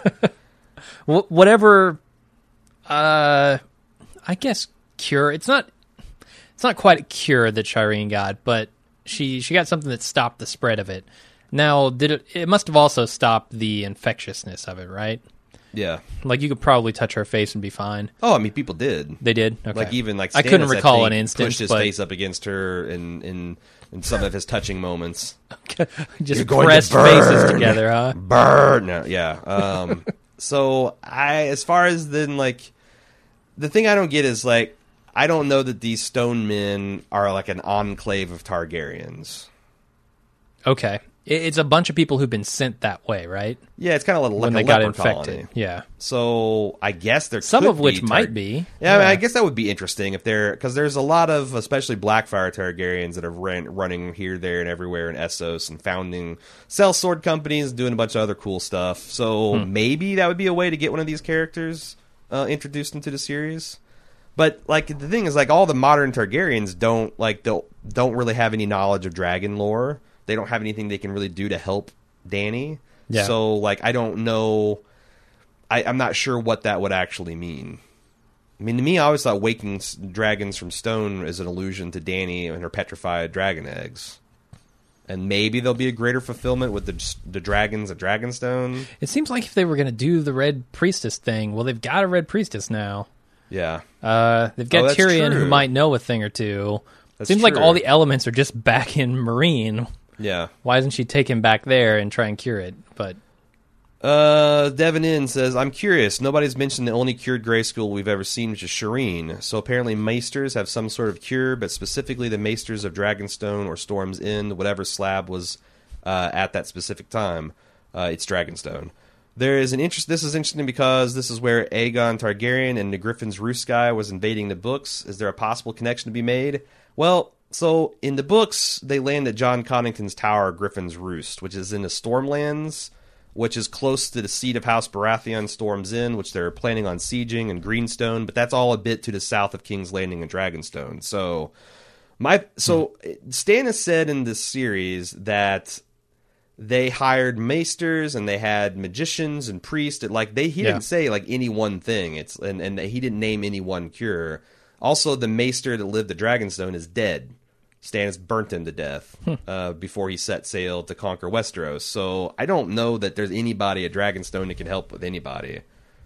wh- whatever uh I guess cure. It's not it's not quite a cure that Shireen got, but she she got something that stopped the spread of it. Now, did it it must have also stopped the infectiousness of it, right? Yeah. Like you could probably touch her face and be fine. Oh, I mean, people did. They did. Okay. Like even like I couldn't Stannis, recall think, an instance, pushed his but face up against her and and in some of his touching moments. Just You're going pressed to burn. faces together, huh? Burn. No, yeah. Um, so I, as far as then, like, the thing I don't get is, like, I don't know that these stone men are like an enclave of Targaryens. Okay. It- It's a bunch of people who've been sent that way, right? Yeah, it's kind of like, like when a they got leper infected. colony. Yeah. So I guess there Some could of which be might Tar- be. Yeah, I, mean, Yeah. I guess that would be interesting if they're because there's a lot of especially Blackfire Targaryens that are ran, running here, there, and everywhere in Essos and founding sell sword companies, and doing a bunch of other cool stuff. So Hmm. maybe that would be a way to get one of these characters uh, introduced into the series. But like the thing is, like all the modern Targaryens don't like don't don't really have any knowledge of dragon lore. They don't have anything they can really do to help Dany. Yeah. So, like, I don't know. I, I'm not sure what that would actually mean. I mean, to me, I always thought waking s- dragons from stone is an allusion to Dany and her petrified dragon eggs. And maybe there'll be a greater fulfillment with the the dragons at Dragonstone. It seems like if they were going to do the Red Priestess thing, well, they've got a Red Priestess now. Yeah. Uh, they've got Oh, that's Tyrion, true. who might know a thing or two. That's Seems like true. all the elements are just back in Marine. Yeah. Why doesn't she take him back there and try and cure it? But Uh, Devin In says, I'm curious. Nobody's mentioned the only cured Grayskull we've ever seen, which is Shireen. So apparently Maesters have some sort of cure, but specifically the Maesters of Dragonstone or Storm's End, whatever slab was uh, at that specific time. Uh, it's Dragonstone. There is an interest. This is interesting because this is where Aegon Targaryen and the Griffin's Roost guy was invading the books. Is there a possible connection to be made? Well, so in the books, they land at John Connington's tower, Griffin's Roost, which is in the Stormlands, which is close to the seat of House Baratheon, Storm's End, which they're planning on sieging, and Greenstone, but that's all a bit to the south of King's Landing and Dragonstone. So, my so Stannis said in this series that they hired maesters and they had magicians and priests. Like they, he Yeah. didn't say like any one thing. It's and, and he didn't name any one cure. Also, the maester that lived at Dragonstone is dead. Stannis burnt him to death uh, before he set sail to conquer Westeros. So I don't know that there's anybody at Dragonstone that can help with anybody.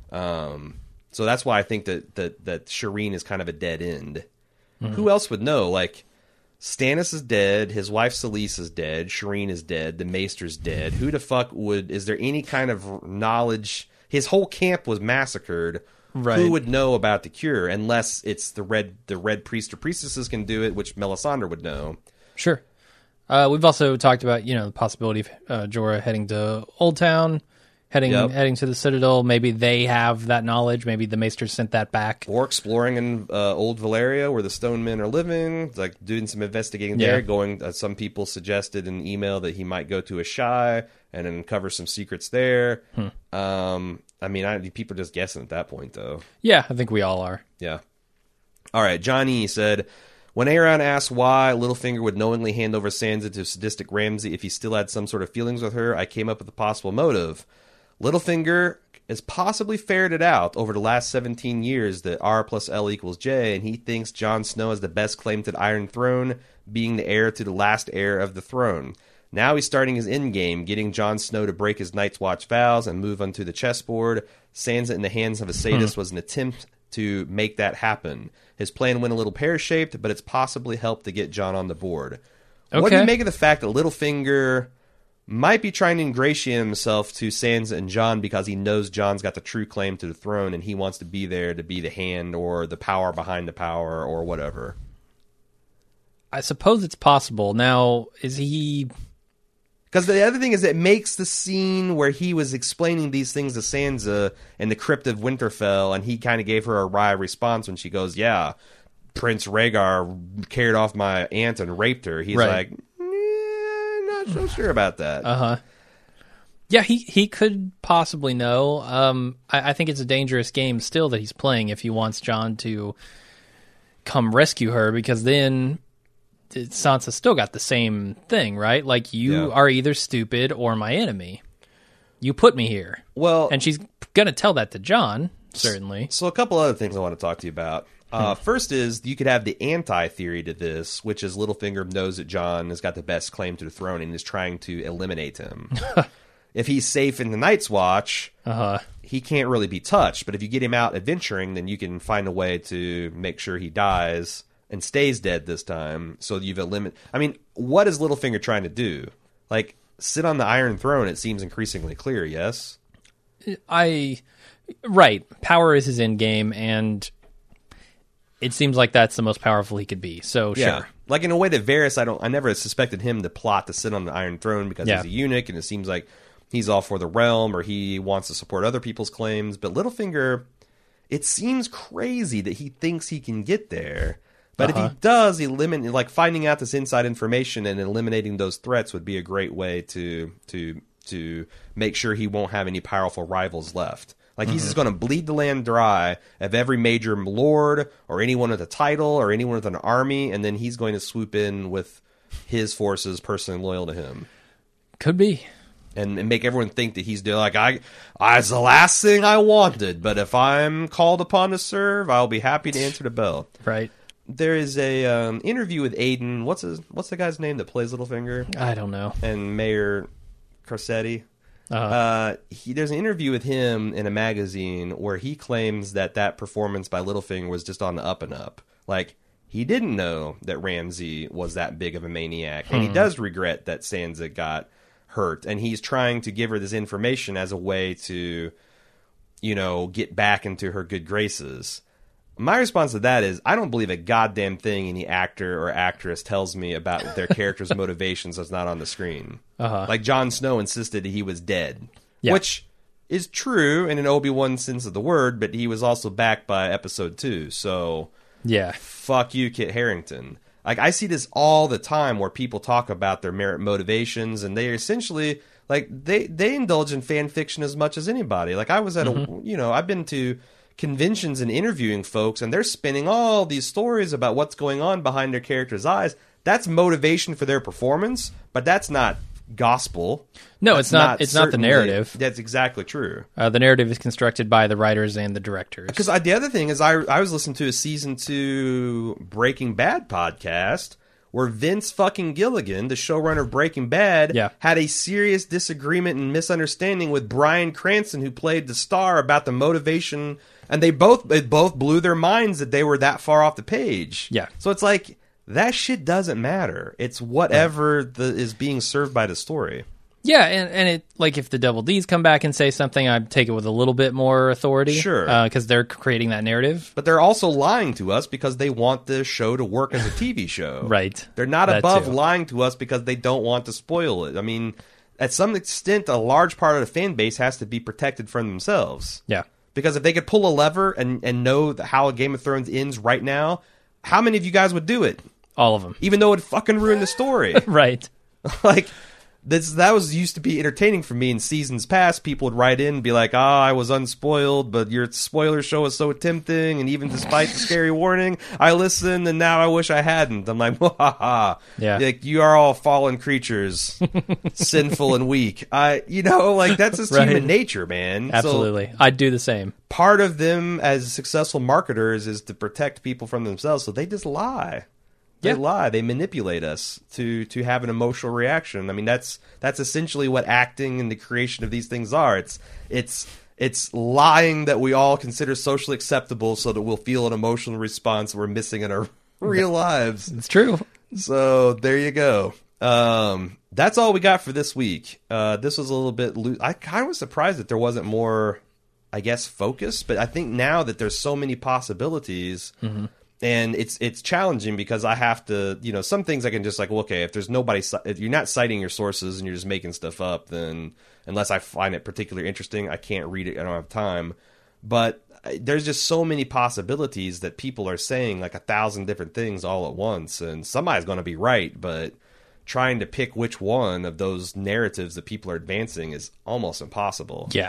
Um, so that's why I think that that that Shireen is kind of a dead end. Who else would know? Like Stannis is dead. His wife Selyse is dead. Shireen is dead. The Maester's dead. Who the fuck would? Is there any kind of knowledge? His whole camp was massacred. Right. Who would know about the cure unless it's the red the red priest or priestesses can do it, which Melisandre would know. sure. Uh, we've also talked about, you know, the possibility of uh, Jorah heading to Old Town, heading Yep. heading to the Citadel. Maybe they have that knowledge. Maybe the Maesters sent that back. Or exploring in uh, Old Valeria where the Stone Men are living, like doing some investigating Yeah. there. Going, uh, some people suggested in an email that he might go to Asshai and uncover some secrets there. Hmm. Um, I mean, I, people are just guessing at that point, though. Yeah, I think we all are. Yeah. All right. Johnny said, when Aeron asked why Littlefinger would knowingly hand over Sansa to sadistic Ramsay if he still had some sort of feelings with her, I came up with a possible motive. Littlefinger has possibly ferreted out over the last seventeen years that R plus L equals J, and he thinks Jon Snow has the best claim to the Iron Throne, being the heir to the last heir of the throne. Now he's starting his endgame, getting Jon Snow to break his Night's Watch vows and move onto the chessboard. Sansa in the hands of a sadist was an attempt to make that happen. His plan went a little pear-shaped, but it's possibly helped to get Jon on the board. What do you Okay. make of the fact that Littlefinger might be trying to ingratiate himself to Sansa and Jon because he knows Jon's got the true claim to the throne and he wants to be there to be the hand or the power behind the power or whatever? I suppose it's possible. Now, is he... Because the other thing is, it makes the scene where he was explaining these things to Sansa in the Crypt of Winterfell, and he kind of gave her a wry response when she goes, yeah, Prince Rhaegar carried off my aunt and raped her. He's Right. like, eh, not so sure about that. Uh-huh. Yeah, he, he could possibly know. Um, I, I think it's a dangerous game still that he's playing if he wants Jon to come rescue her, because then Sansa still got the same thing, right? Like, you Yeah. are either stupid or my enemy. You put me here. Well, And she's going to tell that to Jon, certainly. So a couple other things I want to talk to you about. Uh, First is you could have the anti-theory to this, which is Littlefinger knows that Jon has got the best claim to the throne and is trying to eliminate him. If he's safe in the Night's Watch, Uh-huh. he can't really be touched. But if you get him out adventuring, then you can find a way to make sure he dies and stays dead this time. So you've eliminated. I mean, what is Littlefinger trying to do? Like, sit on the Iron Throne? It seems increasingly clear. Yes, I right. Power is his end game, and it seems like that's the most powerful he could be. So yeah. sure. Like in a way that Varys, I don't. I never suspected him to plot to sit on the Iron Throne because Yeah. he's a eunuch, and it seems like he's all for the realm, or he wants to support other people's claims. But Littlefinger, it seems crazy that he thinks he can get there. But Uh-huh. if he does, eliminate like finding out this inside information and eliminating those threats would be a great way to to to make sure he won't have any powerful rivals left. Like he's Mhm. just going to bleed the land dry of every major lord or anyone with a title or anyone with an army, and then he's going to swoop in with his forces personally loyal to him. Could be. And, and make everyone think that he's doing like I, I it's the last thing I wanted, but if I'm called upon to serve, I'll be happy to answer the bell. Right. There is a um, interview with Aiden. What's his What's the guy's name that plays Littlefinger? I don't know. And Mayor Corsetti. Uh-huh. Uh, he, there's an interview with him in a magazine where he claims that that performance by Littlefinger was just on the up and up. Like, he didn't know that Ramsay was that big of a maniac. And he Hmm. does regret that Sansa got hurt. And he's trying to give her this information as a way to, you know, get back into her good graces. My response to that is, I don't believe a goddamn thing any actor or actress tells me about their character's motivations that's not on the screen. Uh-huh. Like Jon Snow insisted he was dead, Yeah. which is true in an Obi-Wan sense of the word, but he was also backed by Episode Two. So, Yeah. fuck you, Kit Harington. Like, I see this all the time where people talk about their merit motivations, and they essentially like they they indulge in fan fiction as much as anybody. Like, I was at Mhm. a you know I've been to conventions and interviewing folks, and they're spinning all these stories about what's going on behind their characters' eyes. That's motivation for their performance, but that's not gospel. No, That's it's not- it's not the certainly- narrative. That's exactly true. Uh, the narrative is constructed by the writers and the directors. Because the other thing is, I I was listening to a season two Breaking Bad podcast where Vince fucking Gilligan, the showrunner of Breaking Bad, Yeah. had a serious disagreement and misunderstanding with Bryan Cranston, who played the star, about the motivation, and they both they both blew their minds that they were that far off the page. Yeah. So it's like, that shit doesn't matter. It's whatever the, is being served by the story. Yeah, and, and it like if the Double D's come back and say something, I'd take it with a little bit more authority. Sure. Because they're creating that narrative. But they're also lying to us because they want the show to work as a T V show. Right. They're not That above too. lying to us because they don't want to spoil it. I mean, at some extent, a large part of the fan base has to be protected from themselves. Yeah. Because if they could pull a lever and, and know that how a Game of Thrones ends right now, how many of you guys would do it? All of them. Even though it fucking ruined the story. Right. Like, this, that was used to be entertaining for me in seasons past. People would write in and be like, "Ah, I was unspoiled, but your spoiler show was so tempting, and even despite the scary warning, I listened, and now I wish I hadn't." I'm like, "Ha ha!" Yeah. Like, you are all fallen creatures, sinful and weak. I, you know, like that's just Right. human nature, man. So Absolutely. I'd do the same. part of them as successful marketers is to protect people from themselves, so they just lie. They Yeah. lie. They manipulate us to to have an emotional reaction. I mean, that's that's essentially what acting and the creation of these things are. It's it's it's lying that we all consider socially acceptable, so that we'll feel an emotional response we're missing in our real lives. It's true. So there you go. Um, that's all we got for this week. Uh, this was a little bit loose. I kind of was surprised that there wasn't more, I guess, focus. But I think now that there's so many possibilities, Mhm. and it's it's challenging because I have to, you know, some things I can just like, well, okay, if there's nobody, ci- if you're not citing your sources and you're just making stuff up, then unless I find it particularly interesting, I can't read it. I don't have time. But uh, there's just so many possibilities that people are saying like a thousand different things all at once, and somebody's going to be right, but trying to pick which one of those narratives that people are advancing is almost impossible. Yeah.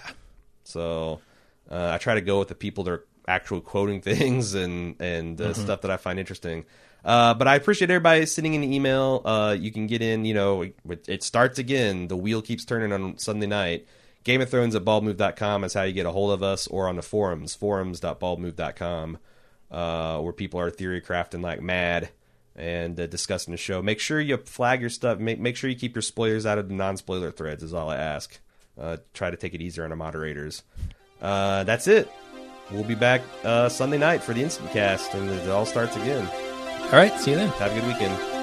So uh, I try to go with the people that are actually quoting things and and uh, Mhm. stuff that I find interesting. Uh, but I appreciate everybody sending in the email. Uh, you can get in, you know, it, it starts again. The wheel keeps turning on Sunday night. Game of Thrones at bald move dot com is how you get a hold of us, or on the forums, forums dot bald move dot com, uh, where people are theory crafting like mad and uh, discussing the show. Make sure you flag your stuff. Make make sure you keep your spoilers out of the non-spoiler threads is all I ask. Uh, try to take it easier on the moderators. Uh, that's it. We'll be back uh, Sunday night for the Instant Cast, and it all starts again. All right, see you then. Have a good weekend.